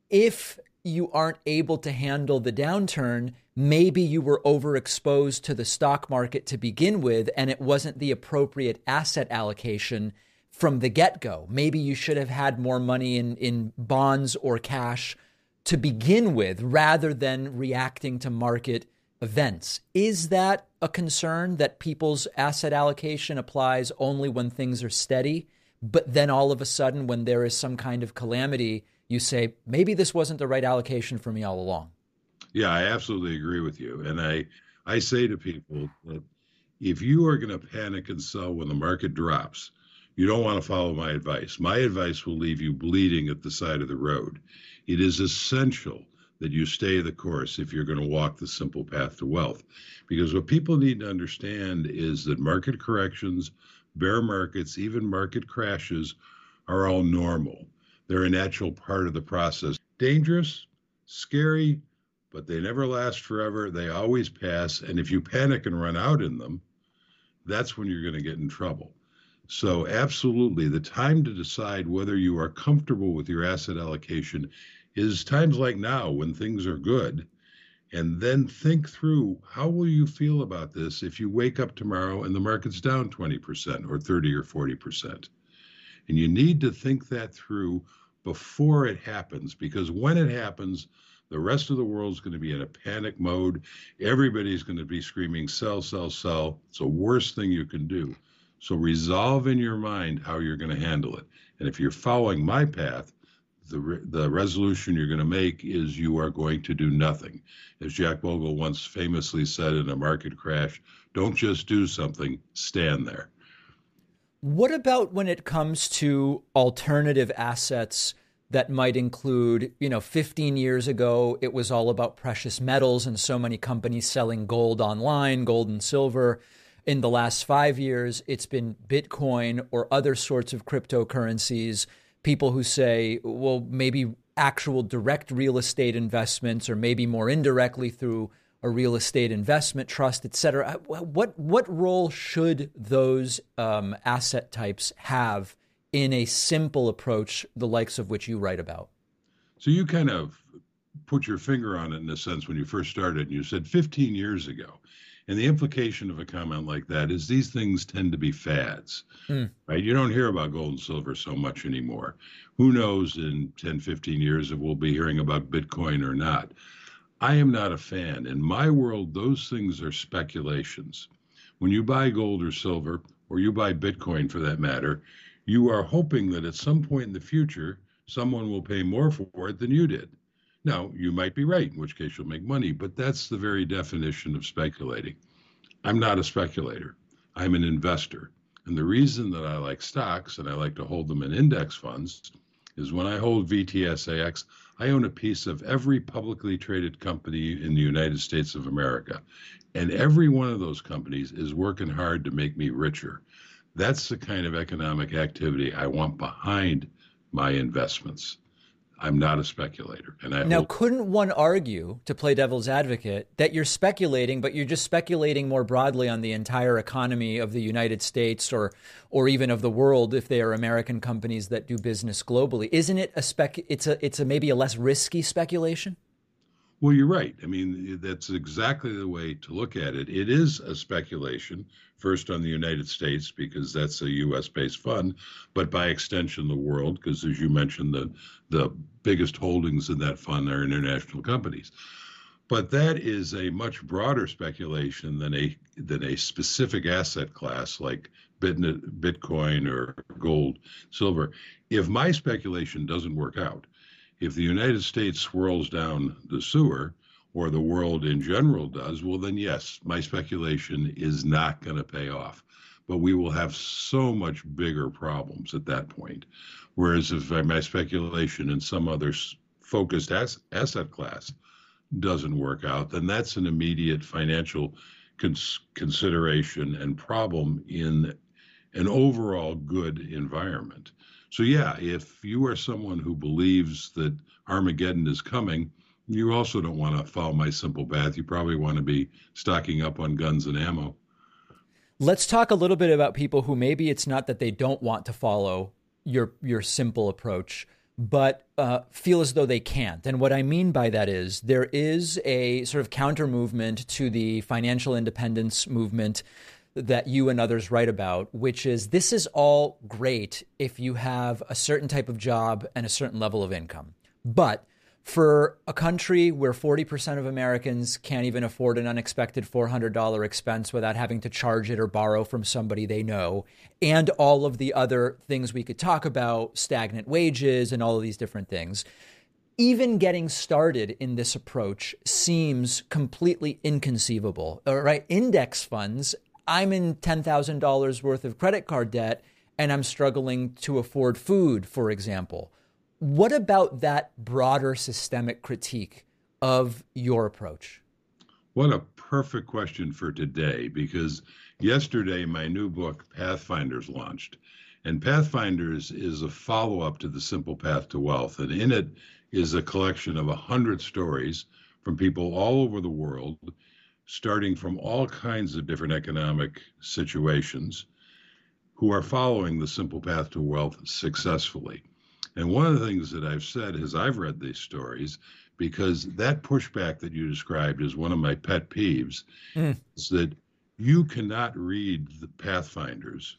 A: if you aren't able to handle the downturn, maybe you were overexposed to the stock market to begin with, and it wasn't the appropriate asset allocation from the get-go. Maybe you should have had more money in, in bonds or cash to begin with, rather than reacting to market events. Is that a concern, that people's asset allocation applies only when things are steady, but then all of a sudden when there is some kind of calamity, you say, maybe this wasn't the right allocation for me all along?
G: Yeah, I absolutely agree with you. And I, I say to people that if you are going to panic and sell when the market drops, you don't want to follow my advice. My advice will leave you bleeding at the side of the road. It is essential that you stay the course if you're going to walk the simple path to wealth. Because what people need to understand is that market corrections, bear markets, even market crashes are all normal. They're a natural part of the process. Dangerous, scary, but they never last forever. They always pass. And if you panic and run out in them, that's when you're going to get in trouble. So absolutely, the time to decide whether you are comfortable with your asset allocation is times like now when things are good. And then think through, how will you feel about this if you wake up tomorrow and the market's down twenty percent or thirty or forty percent? And you need to think that through before it happens, because when it happens, the rest of the world's going to be in a panic mode. Everybody's going to be screaming, sell, sell, sell. It's the worst thing you can do. So resolve in your mind how you're going to handle it. And if you're following my path, the, re- the resolution you're going to make is you are going to do nothing. As Jack Bogle once famously said in a market crash, don't just do something, stand there.
A: What about when it comes to alternative assets that might include, you know, fifteen years ago, it was all about precious metals and so many companies selling gold online, gold and silver. In the last five years, it's been Bitcoin or other sorts of cryptocurrencies. People who say, well, maybe actual direct real estate investments, or maybe more indirectly through a real estate investment trust, et cetera. What, what role should those um, asset types have in a simple approach, the likes of which you write about?
G: So you kind of put your finger on it in a sense when you first started, and you said fifteen years ago. And the implication of a comment like that is these things tend to be fads, mm. right? You don't hear about gold and silver so much anymore. Who knows in ten, fifteen years if we'll be hearing about Bitcoin or not. I am not a fan. In my world, those things are speculations. When you buy gold or silver, or you buy Bitcoin for that matter, you are hoping that at some point in the future, someone will pay more for it than you did. Now, you might be right, in which case you'll make money, but that's the very definition of speculating. I'm not a speculator. I'm an investor. And the reason that I like stocks and I like to hold them in index funds is when I hold V T S A X, I own a piece of every publicly traded company in the United States of America. And every one of those companies is working hard to make me richer. That's the kind of economic activity I want behind my investments. I'm not a speculator. And I
A: now,
G: hold-
A: couldn't one argue, to play devil's advocate, that you're speculating, but you're just speculating more broadly on the entire economy of the United States or or even of the world if they are American companies that do business globally? Isn't it a spec? It's a it's a maybe a less risky speculation?
G: Well, you're right. I mean, that's exactly the way to look at it. It is a speculation, first on the United States, because that's a U S-based fund, but by extension, the world, because as you mentioned, the, the biggest holdings in that fund are international companies. But that is a much broader speculation than a than a specific asset class like Bitcoin or gold, silver. If my speculation doesn't work out, if the United States swirls down the sewer, or the world in general does, well, then yes, my speculation is not going to pay off. But we will have so much bigger problems at that point. Whereas if my speculation in some other focused as, asset class doesn't work out, then that's an immediate financial cons- consideration and problem in an overall good environment. So yeah, if you are someone who believes that Armageddon is coming, you also don't want to follow my simple path. You probably want to be stocking up on guns and ammo.
A: Let's talk a little bit about people who maybe it's not that they don't want to follow your your simple approach, but uh, feel as though they can't. And what I mean by that is there is a sort of counter movement to the financial independence movement that you and others write about, which is this is all great if you have a certain type of job and a certain level of income. But for a country where forty percent of Americans can't even afford an unexpected four hundred dollars expense without having to charge it or borrow from somebody they know, and all of the other things we could talk about, stagnant wages and all of these different things, even getting started in this approach seems completely inconceivable. All right, index funds, I'm in ten thousand dollars worth of credit card debt and I'm struggling to afford food, for example. What about that broader systemic critique of your approach?
G: What a perfect question for today, because yesterday my new book, Pathfinders, launched. And Pathfinders is a follow-up to The Simple Path to Wealth. And in it is a collection of one hundred stories from people all over the world, starting from all kinds of different economic situations, who are following the Simple Path to Wealth successfully. And one of the things that I've said is I've read these stories because that pushback that you described is one of my pet peeves, mm. is that you cannot read the Pathfinders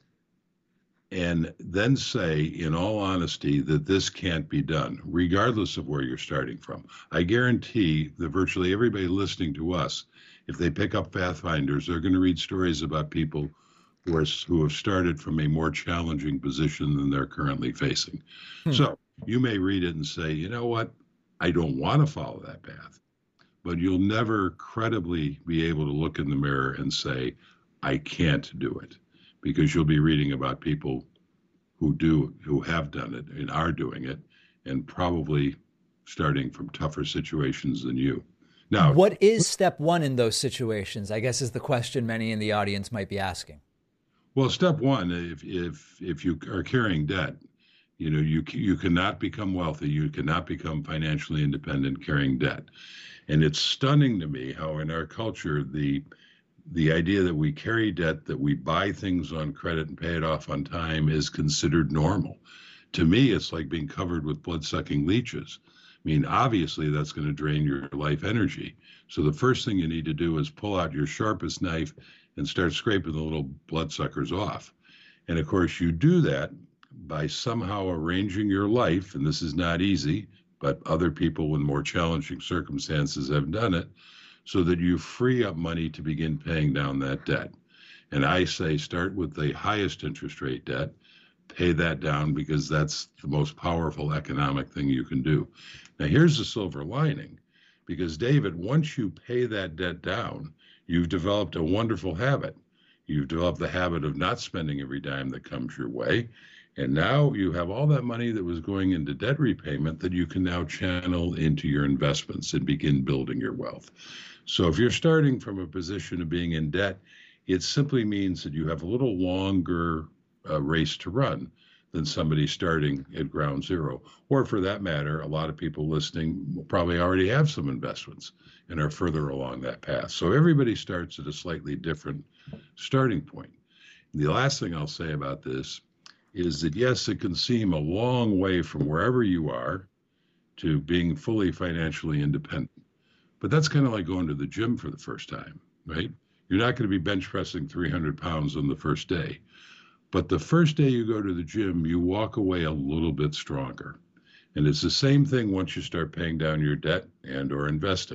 G: and then say, in all honesty, that this can't be done, regardless of where you're starting from. I guarantee that virtually everybody listening to us, if they pick up Pathfinders, they're going to read stories about people who, are, who have started from a more challenging position than they're currently facing. Hmm. So you may read it and say, you know what, I don't want to follow that path, but you'll never credibly be able to look in the mirror and say, I can't do it, because you'll be reading about people who do, who have done it and are doing it, and probably starting from tougher situations than you. Now,
A: what is step one in those situations, I guess, is the question many in the audience might be asking.
G: Well, step one, if if if you are carrying debt, you know, you you cannot become wealthy. You cannot become financially independent carrying debt. And it's stunning to me how in our culture, the the idea that we carry debt, that we buy things on credit and pay it off on time is considered normal. To me, it's like being covered with blood-sucking leeches. I mean, obviously, that's going to drain your life energy. So the first thing you need to do is pull out your sharpest knife and start scraping the little bloodsuckers off. And of course, you do that by somehow arranging your life, and this is not easy, but other people in more challenging circumstances have done it, so that you free up money to begin paying down that debt. And I say start with the highest interest rate debt, pay that down, because that's the most powerful economic thing you can do. Now, here's the silver lining, because David, once you pay that debt down, you've developed a wonderful habit. You've developed the habit of not spending every dime that comes your way. And now you have all that money that was going into debt repayment that you can now channel into your investments and begin building your wealth. So if you're starting from a position of being in debt, it simply means that you have a little longer uh, race to run than somebody starting at ground zero. Or for that matter, a lot of people listening probably already have some investments and are further along that path. So everybody starts at a slightly different starting point. And the last thing I'll say about this is that, yes, it can seem a long way from wherever you are to being fully financially independent. But that's kind of like going to the gym for the first time, right? You're not going to be bench pressing three hundred pounds on the first day. But the first day you go to the gym, you walk away a little bit stronger. And it's the same thing once you start paying down your debt and or investing.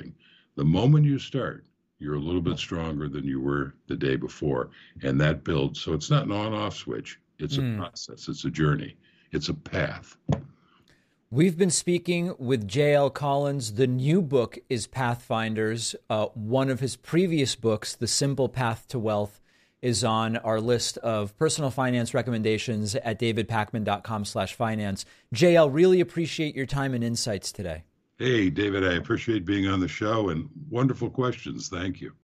G: The moment you start, you're a little bit stronger than you were the day before. And that builds. So it's not an on-off switch. It's a mm. process. It's a journey. It's a path.
A: We've been speaking with J L Collins. The new book is Pathfinders. Uh, one of his previous books, The Simple Path to Wealth, is on our list of personal finance recommendations at davidpakman.com slash finance. J L, really appreciate your time and insights today.
G: Hey, David, I appreciate being on the show and wonderful questions. Thank you.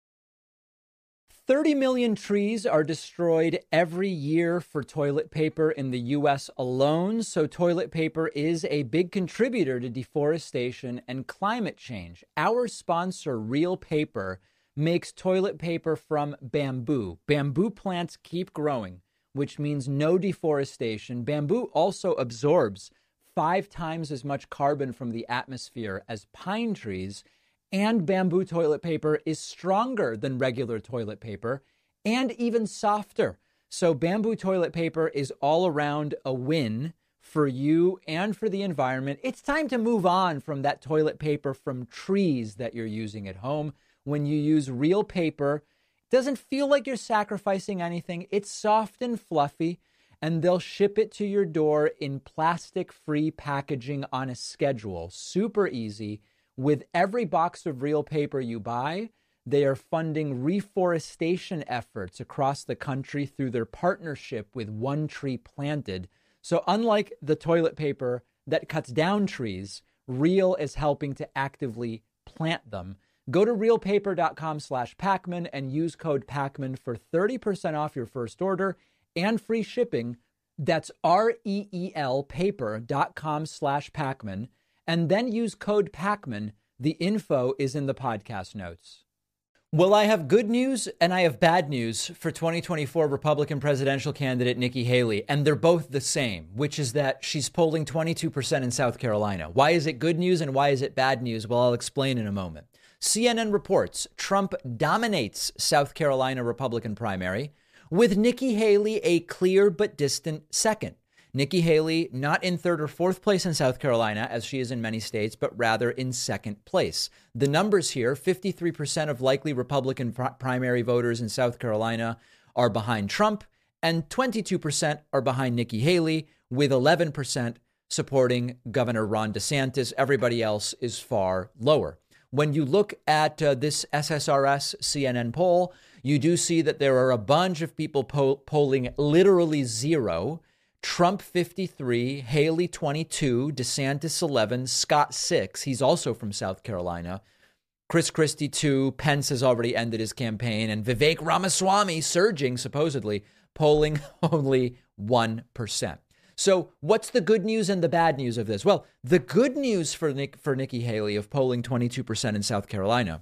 A: thirty million trees are destroyed every year for toilet paper in the U S alone. So toilet paper is a big contributor to deforestation and climate change. Our sponsor, Real Paper, makes toilet paper from bamboo. Bamboo plants keep growing, which means no deforestation. Bamboo also absorbs five times as much carbon from the atmosphere as pine trees. And bamboo toilet paper is stronger than regular toilet paper and even softer. So bamboo toilet paper is all around a win for you and for the environment. It's time to move on from that toilet paper from trees that you're using at home. When you use Real Paper, it doesn't feel like you're sacrificing anything. It's soft and fluffy, and they'll ship it to your door in plastic-free packaging on a schedule. Super easy. With every box of Real Paper you buy, they are funding reforestation efforts across the country through their partnership with One Tree Planted. So unlike the toilet paper that cuts down trees, Real is helping to actively plant them. Go to realpaper.com slash Pakman and use code Pakman for thirty percent off your first order and free shipping. That's R-E-E-L paper.com slash Pakman. And then use code Pakman. The info is in the podcast notes. Well, I have good news and I have bad news for twenty twenty-four Republican presidential candidate Nikki Haley, and they're both the same, which is that she's polling twenty-two percent in South Carolina. Why is it good news and why is it bad news? Well, I'll explain in a moment. C N N reports Trump dominates South Carolina Republican primary, with Nikki Haley a clear but distant second. Nikki Haley not in third or fourth place in South Carolina, as she is in many states, but rather in second place. The numbers here, fifty-three percent of likely Republican pr- primary voters in South Carolina are behind Trump, and twenty-two percent are behind Nikki Haley, with eleven percent supporting Governor Ron DeSantis. Everybody else is far lower. When you look at uh, this S S R S C N N poll, you do see that there are a bunch of people po- polling literally zero. Trump fifty-three, Haley twenty-two, DeSantis eleven, Scott six. He's also from South Carolina. Chris Christie two, Pence has already ended his campaign, and Vivek Ramaswamy surging, supposedly, polling only one percent. So what's the good news and the bad news of this? Well, the good news for Nick, for Nikki Haley of polling twenty-two percent in South Carolina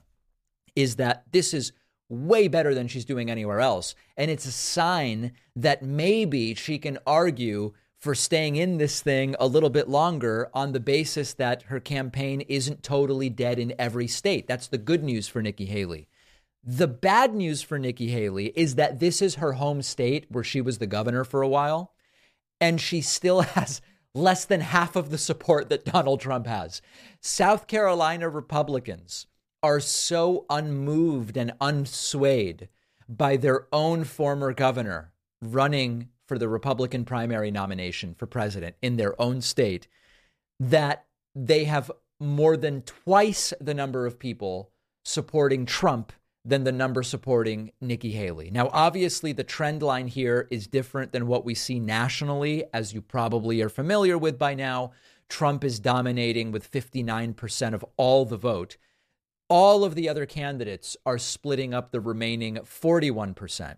A: is that this is way better than she's doing anywhere else. And it's a sign that maybe she can argue for staying in this thing a little bit longer on the basis that her campaign isn't totally dead in every state. That's the good news for Nikki Haley. The bad news for Nikki Haley is that this is her home state where she was the governor for a while, and she still has less than half of the support that Donald Trump has. South Carolina Republicans are so unmoved and unswayed by their own former governor running for the Republican primary nomination for president in their own state that they have more than twice the number of people supporting Trump than the number supporting Nikki Haley. Now, obviously, the trend line here is different than what we see nationally, as you probably are familiar with by now. Trump is dominating with fifty-nine percent of all the vote. All of the other candidates are splitting up the remaining forty-one percent.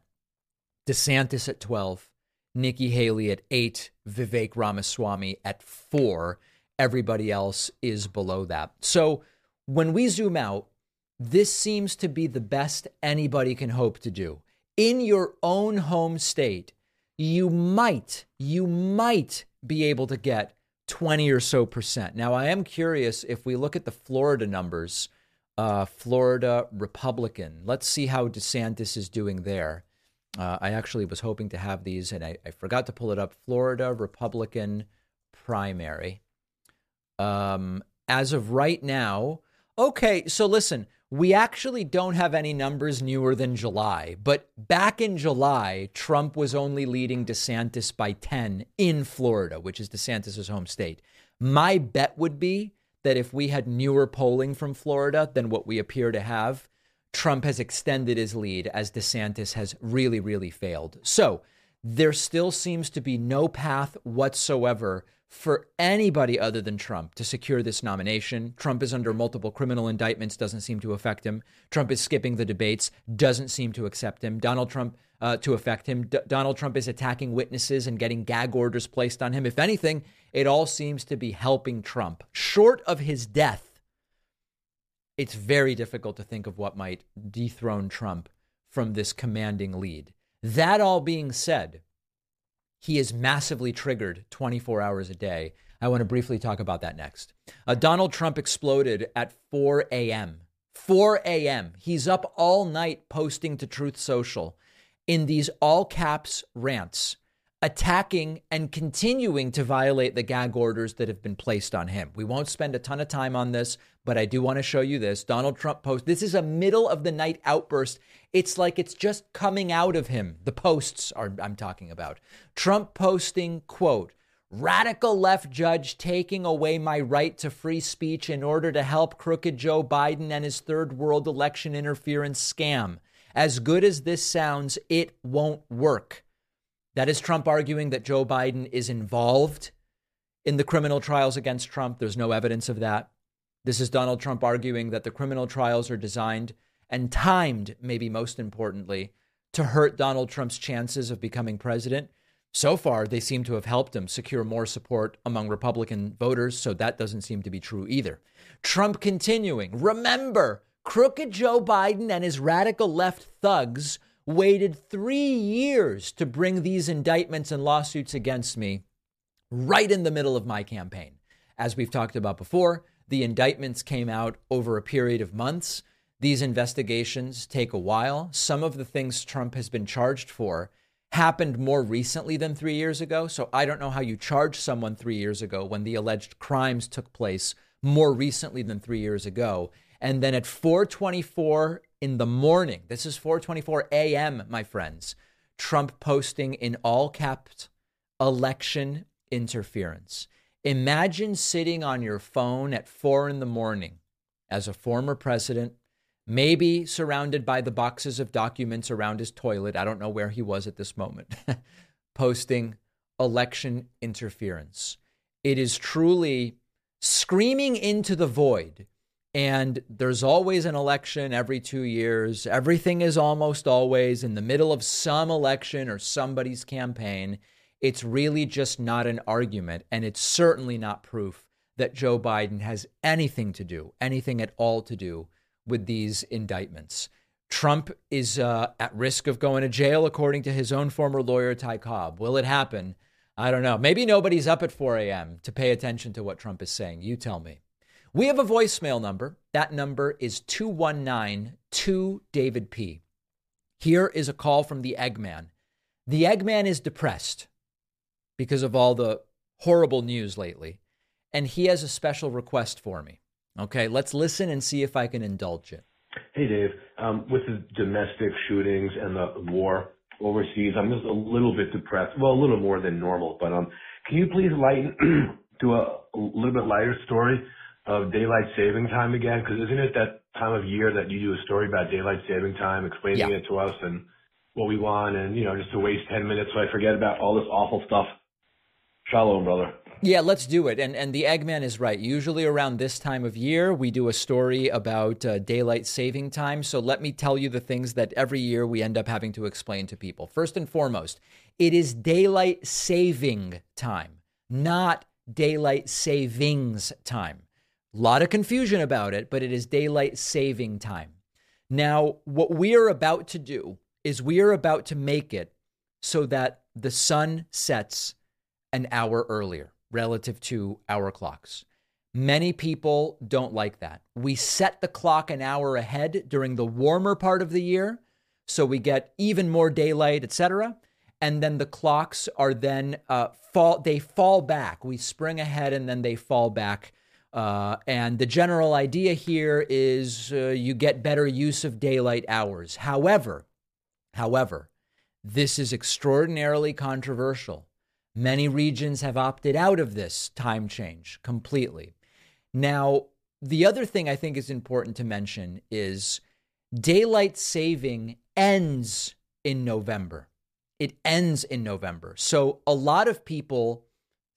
A: DeSantis at twelve, Nikki Haley at eight, Vivek Ramaswamy at four. Everybody else is below that. So when we zoom out, this seems to be the best anybody can hope to do. In your own home state, you might, you might be able to get twenty or so percent. Now, I am curious if we look at the Florida numbers, uh, Florida Republican, let's see how DeSantis is doing there. Uh, I actually was hoping to have these, and I, I forgot to pull it up. Florida Republican primary. Um, as of right now, Okay, so listen, we actually don't have any numbers newer than July, but back in July, Trump was only leading DeSantis by ten in Florida, which is DeSantis' home state. My bet would be that if we had newer polling from Florida than what we appear to have, Trump has extended his lead as DeSantis has really, really failed. So there still seems to be no path whatsoever for anybody other than Trump to secure this nomination. Trump is under multiple criminal indictments, doesn't seem to affect him. Trump is skipping the debates, doesn't seem to accept him. Donald Trump uh, to affect him. D- Donald Trump is attacking witnesses and getting gag orders placed on him. If anything, it all seems to be helping Trump. Short of his death, it's very difficult to think of what might dethrone Trump from this commanding lead. That all being said, he is massively triggered twenty-four hours a day. I want to briefly talk about that next. Uh, Donald Trump exploded at four a.m. four a.m. He's up all night posting to Truth Social in these all caps rants, attacking and continuing to violate the gag orders that have been placed on him. We won't spend a ton of time on this, but I do want to show you this. Donald Trump post. This is a middle of the night outburst. It's like it's just coming out of him. The posts are I'm talking about. Trump posting, quote, radical left judge taking away my right to free speech in order to help crooked Joe Biden and his third world election interference scam. As good as this sounds, it won't work. That is Trump arguing that Joe Biden is involved in the criminal trials against Trump. There's no evidence of that. This is Donald Trump arguing that the criminal trials are designed and timed, maybe most importantly, to hurt Donald Trump's chances of becoming president. So far, they seem to have helped him secure more support among Republican voters, so that doesn't seem to be true either. Trump continuing, remember, crooked Joe Biden and his radical left thugs waited three years to bring these indictments and lawsuits against me right in the middle of my campaign. As we've talked about before, the indictments came out over a period of months. These investigations take a while. Some of the things Trump has been charged for happened more recently than three years ago. So I don't know how you charge someone three years ago when the alleged crimes took place more recently than three years ago. And then at four twenty-four in the morning, this is four twenty-four a.m., my friends, Trump posting in all caps, election interference. Imagine sitting on your phone at four in the morning as a former president, maybe surrounded by the boxes of documents around his toilet. I don't know where he was at this moment, posting election interference. It is truly screaming into the void. And there's always an election every two years. Everything is almost always in the middle of some election or somebody's campaign. It's really just not an argument. And it's certainly not proof that Joe Biden has anything to do, anything at all to do with these indictments. Trump is uh, at risk of going to jail, according to his own former lawyer, Ty Cobb. Will it happen? I don't know. Maybe nobody's up at four a.m. to pay attention to what Trump is saying. You tell me. We have a voicemail number. That number is two one nine two David P. Here is a call from the Eggman. The Eggman is depressed because of all the horrible news lately, and he has a special request for me. Okay, let's listen and see if I can indulge it.
H: Hey, Dave. Um, with the domestic shootings and the war overseas, I'm just a little bit depressed. Well, a little more than normal. But um, can you please lighten to a, a little bit lighter story of daylight saving time again? Because isn't it that time of year that you do a story about daylight saving time, explaining yeah. it to us and what we want, and, you know, just to waste ten minutes so I forget about all this awful stuff. Shalom, brother.
A: Yeah, let's do it. And and the Eggman is right. Usually around this time of year, we do a story about uh, daylight saving time. So let me tell you the things that every year we end up having to explain to people. First and foremost, it is daylight saving time, not daylight savings time. A lot of confusion about it, but it is daylight saving time. Now, what we are about to do is we are about to make it so that the sun sets an hour earlier relative to our clocks. Many people don't like that. We set the clock an hour ahead during the warmer part of the year, so we get even more daylight, et cetera. And then the clocks are then uh, fall. They fall back. We spring ahead and then they fall back Uh, and the general idea here is uh, you get better use of daylight hours. However, however, this is extraordinarily controversial. Many regions have opted out of this time change completely. Now, the other thing I think is important to mention is daylight saving ends in November. It ends in November. So a lot of people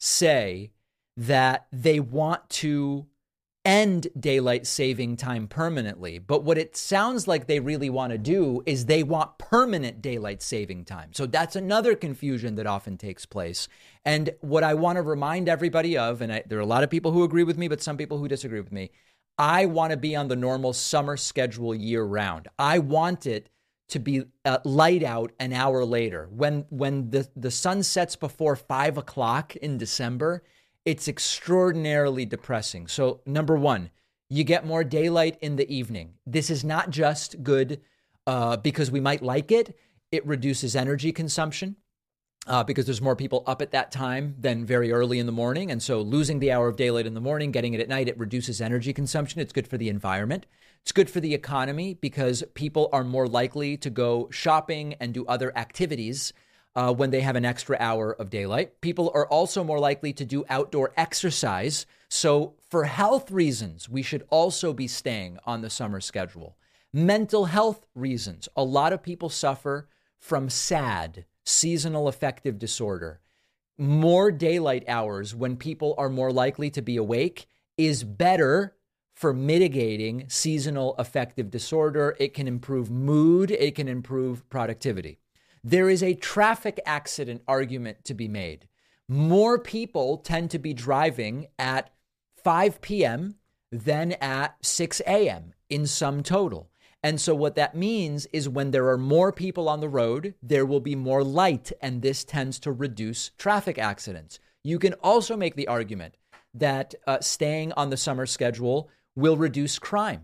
A: say that they want to end daylight saving time permanently. But what it sounds like they really want to do is they want permanent daylight saving time. So that's another confusion that often takes place. And what I want to remind everybody of, and I, there are a lot of people who agree with me, but some people who disagree with me, I want to be on the normal summer schedule year round. I want it to be uh, light out an hour later. When, when the, the sun sets before five o'clock in December, it's extraordinarily depressing. So number one, you get more daylight in the evening. This is not just good uh, because we might like it. It reduces energy consumption uh, because there's more people up at that time than very early in the morning. And so losing the hour of daylight in the morning, getting it at night, it reduces energy consumption. It's good for the environment. It's good for the economy because people are more likely to go shopping and do other activities Uh, when they have an extra hour of daylight. People are also more likely to do outdoor exercise. So for health reasons, we should also be staying on the summer schedule. Mental health reasons. A lot of people suffer from S A D, seasonal affective disorder. More daylight hours when people are more likely to be awake is better for mitigating seasonal affective disorder. It can improve mood. It can improve productivity. There is a traffic accident argument to be made. More people tend to be driving at five p.m. than at six a.m. in sum total. And so what that means is when there are more people on the road, there will be more light, and this tends to reduce traffic accidents. You can also make the argument that uh, staying on the summer schedule will reduce crime.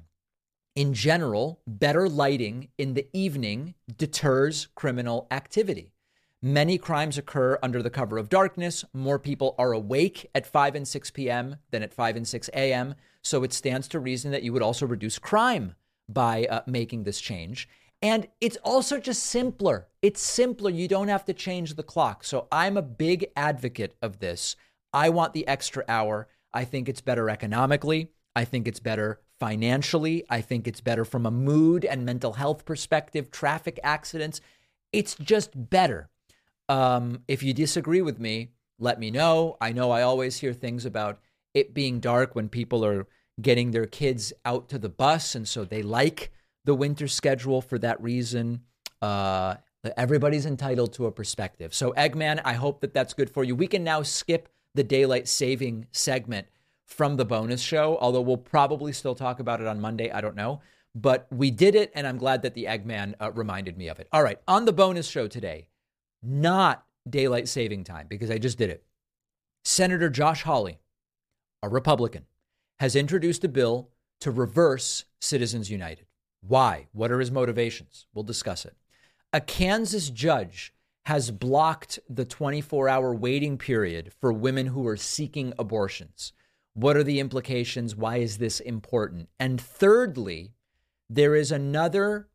A: In general, better lighting in the evening deters criminal activity. Many crimes occur under the cover of darkness. More people are awake at five and six p.m. than at five and six a.m. So it stands to reason that you would also reduce crime by uh, making this change. And it's also just simpler. It's simpler. You don't have to change the clock. So I'm a big advocate of this. I want the extra hour. I think it's better economically. I think it's better financially. I think it's better from a mood and mental health perspective, traffic accidents. It's just better. Um, if you disagree with me, let me know. I know I always hear things about it being dark when people are getting their kids out to the bus, and so they like the winter schedule for that reason. Uh, everybody's entitled to a perspective. So Eggman, I hope that that's good for you. We can now skip the daylight saving segment from the bonus show, although we'll probably still talk about it on Monday. I don't know. But we did it, and I'm glad that the Eggman uh, reminded me of it. All right, on the bonus show today, not daylight saving time, because I just did it. Senator Josh Hawley, a Republican, has introduced a bill to reverse Citizens United. Why? What are his motivations? We'll discuss it. A Kansas judge has blocked the twenty-four hour waiting period for women who are seeking abortions. What are the implications? Why is this important? And thirdly, there is another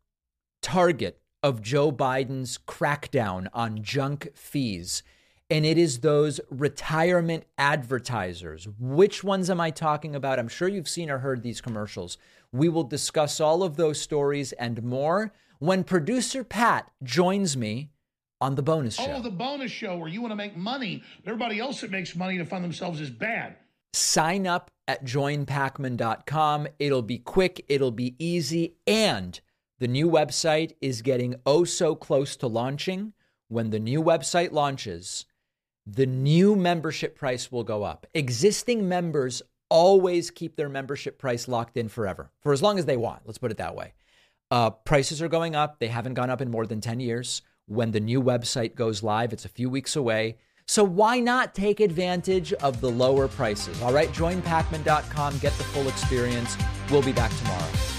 A: target of Joe Biden's crackdown on junk fees, and it is those retirement advertisers. Which ones am I talking about? I'm sure you've seen or heard these commercials. We will discuss all of those stories and more when producer Pat joins me on the bonus show.
I: Oh, the bonus show where you want to make money. Everybody else that makes money to fund themselves is bad.
A: Sign up at join pacman dot com. It'll be quick. It'll be easy. And the new website is getting oh so close to launching. When the new website launches, the new membership price will go up. Existing members always keep their membership price locked in forever, for as long as they want. Let's put it that way. Uh, prices are going up. They haven't gone up in more than ten years. When the new website goes live, it's a few weeks away. So why not take advantage of the lower prices? All right, join pacman dot com. Get the full experience. We'll be back tomorrow.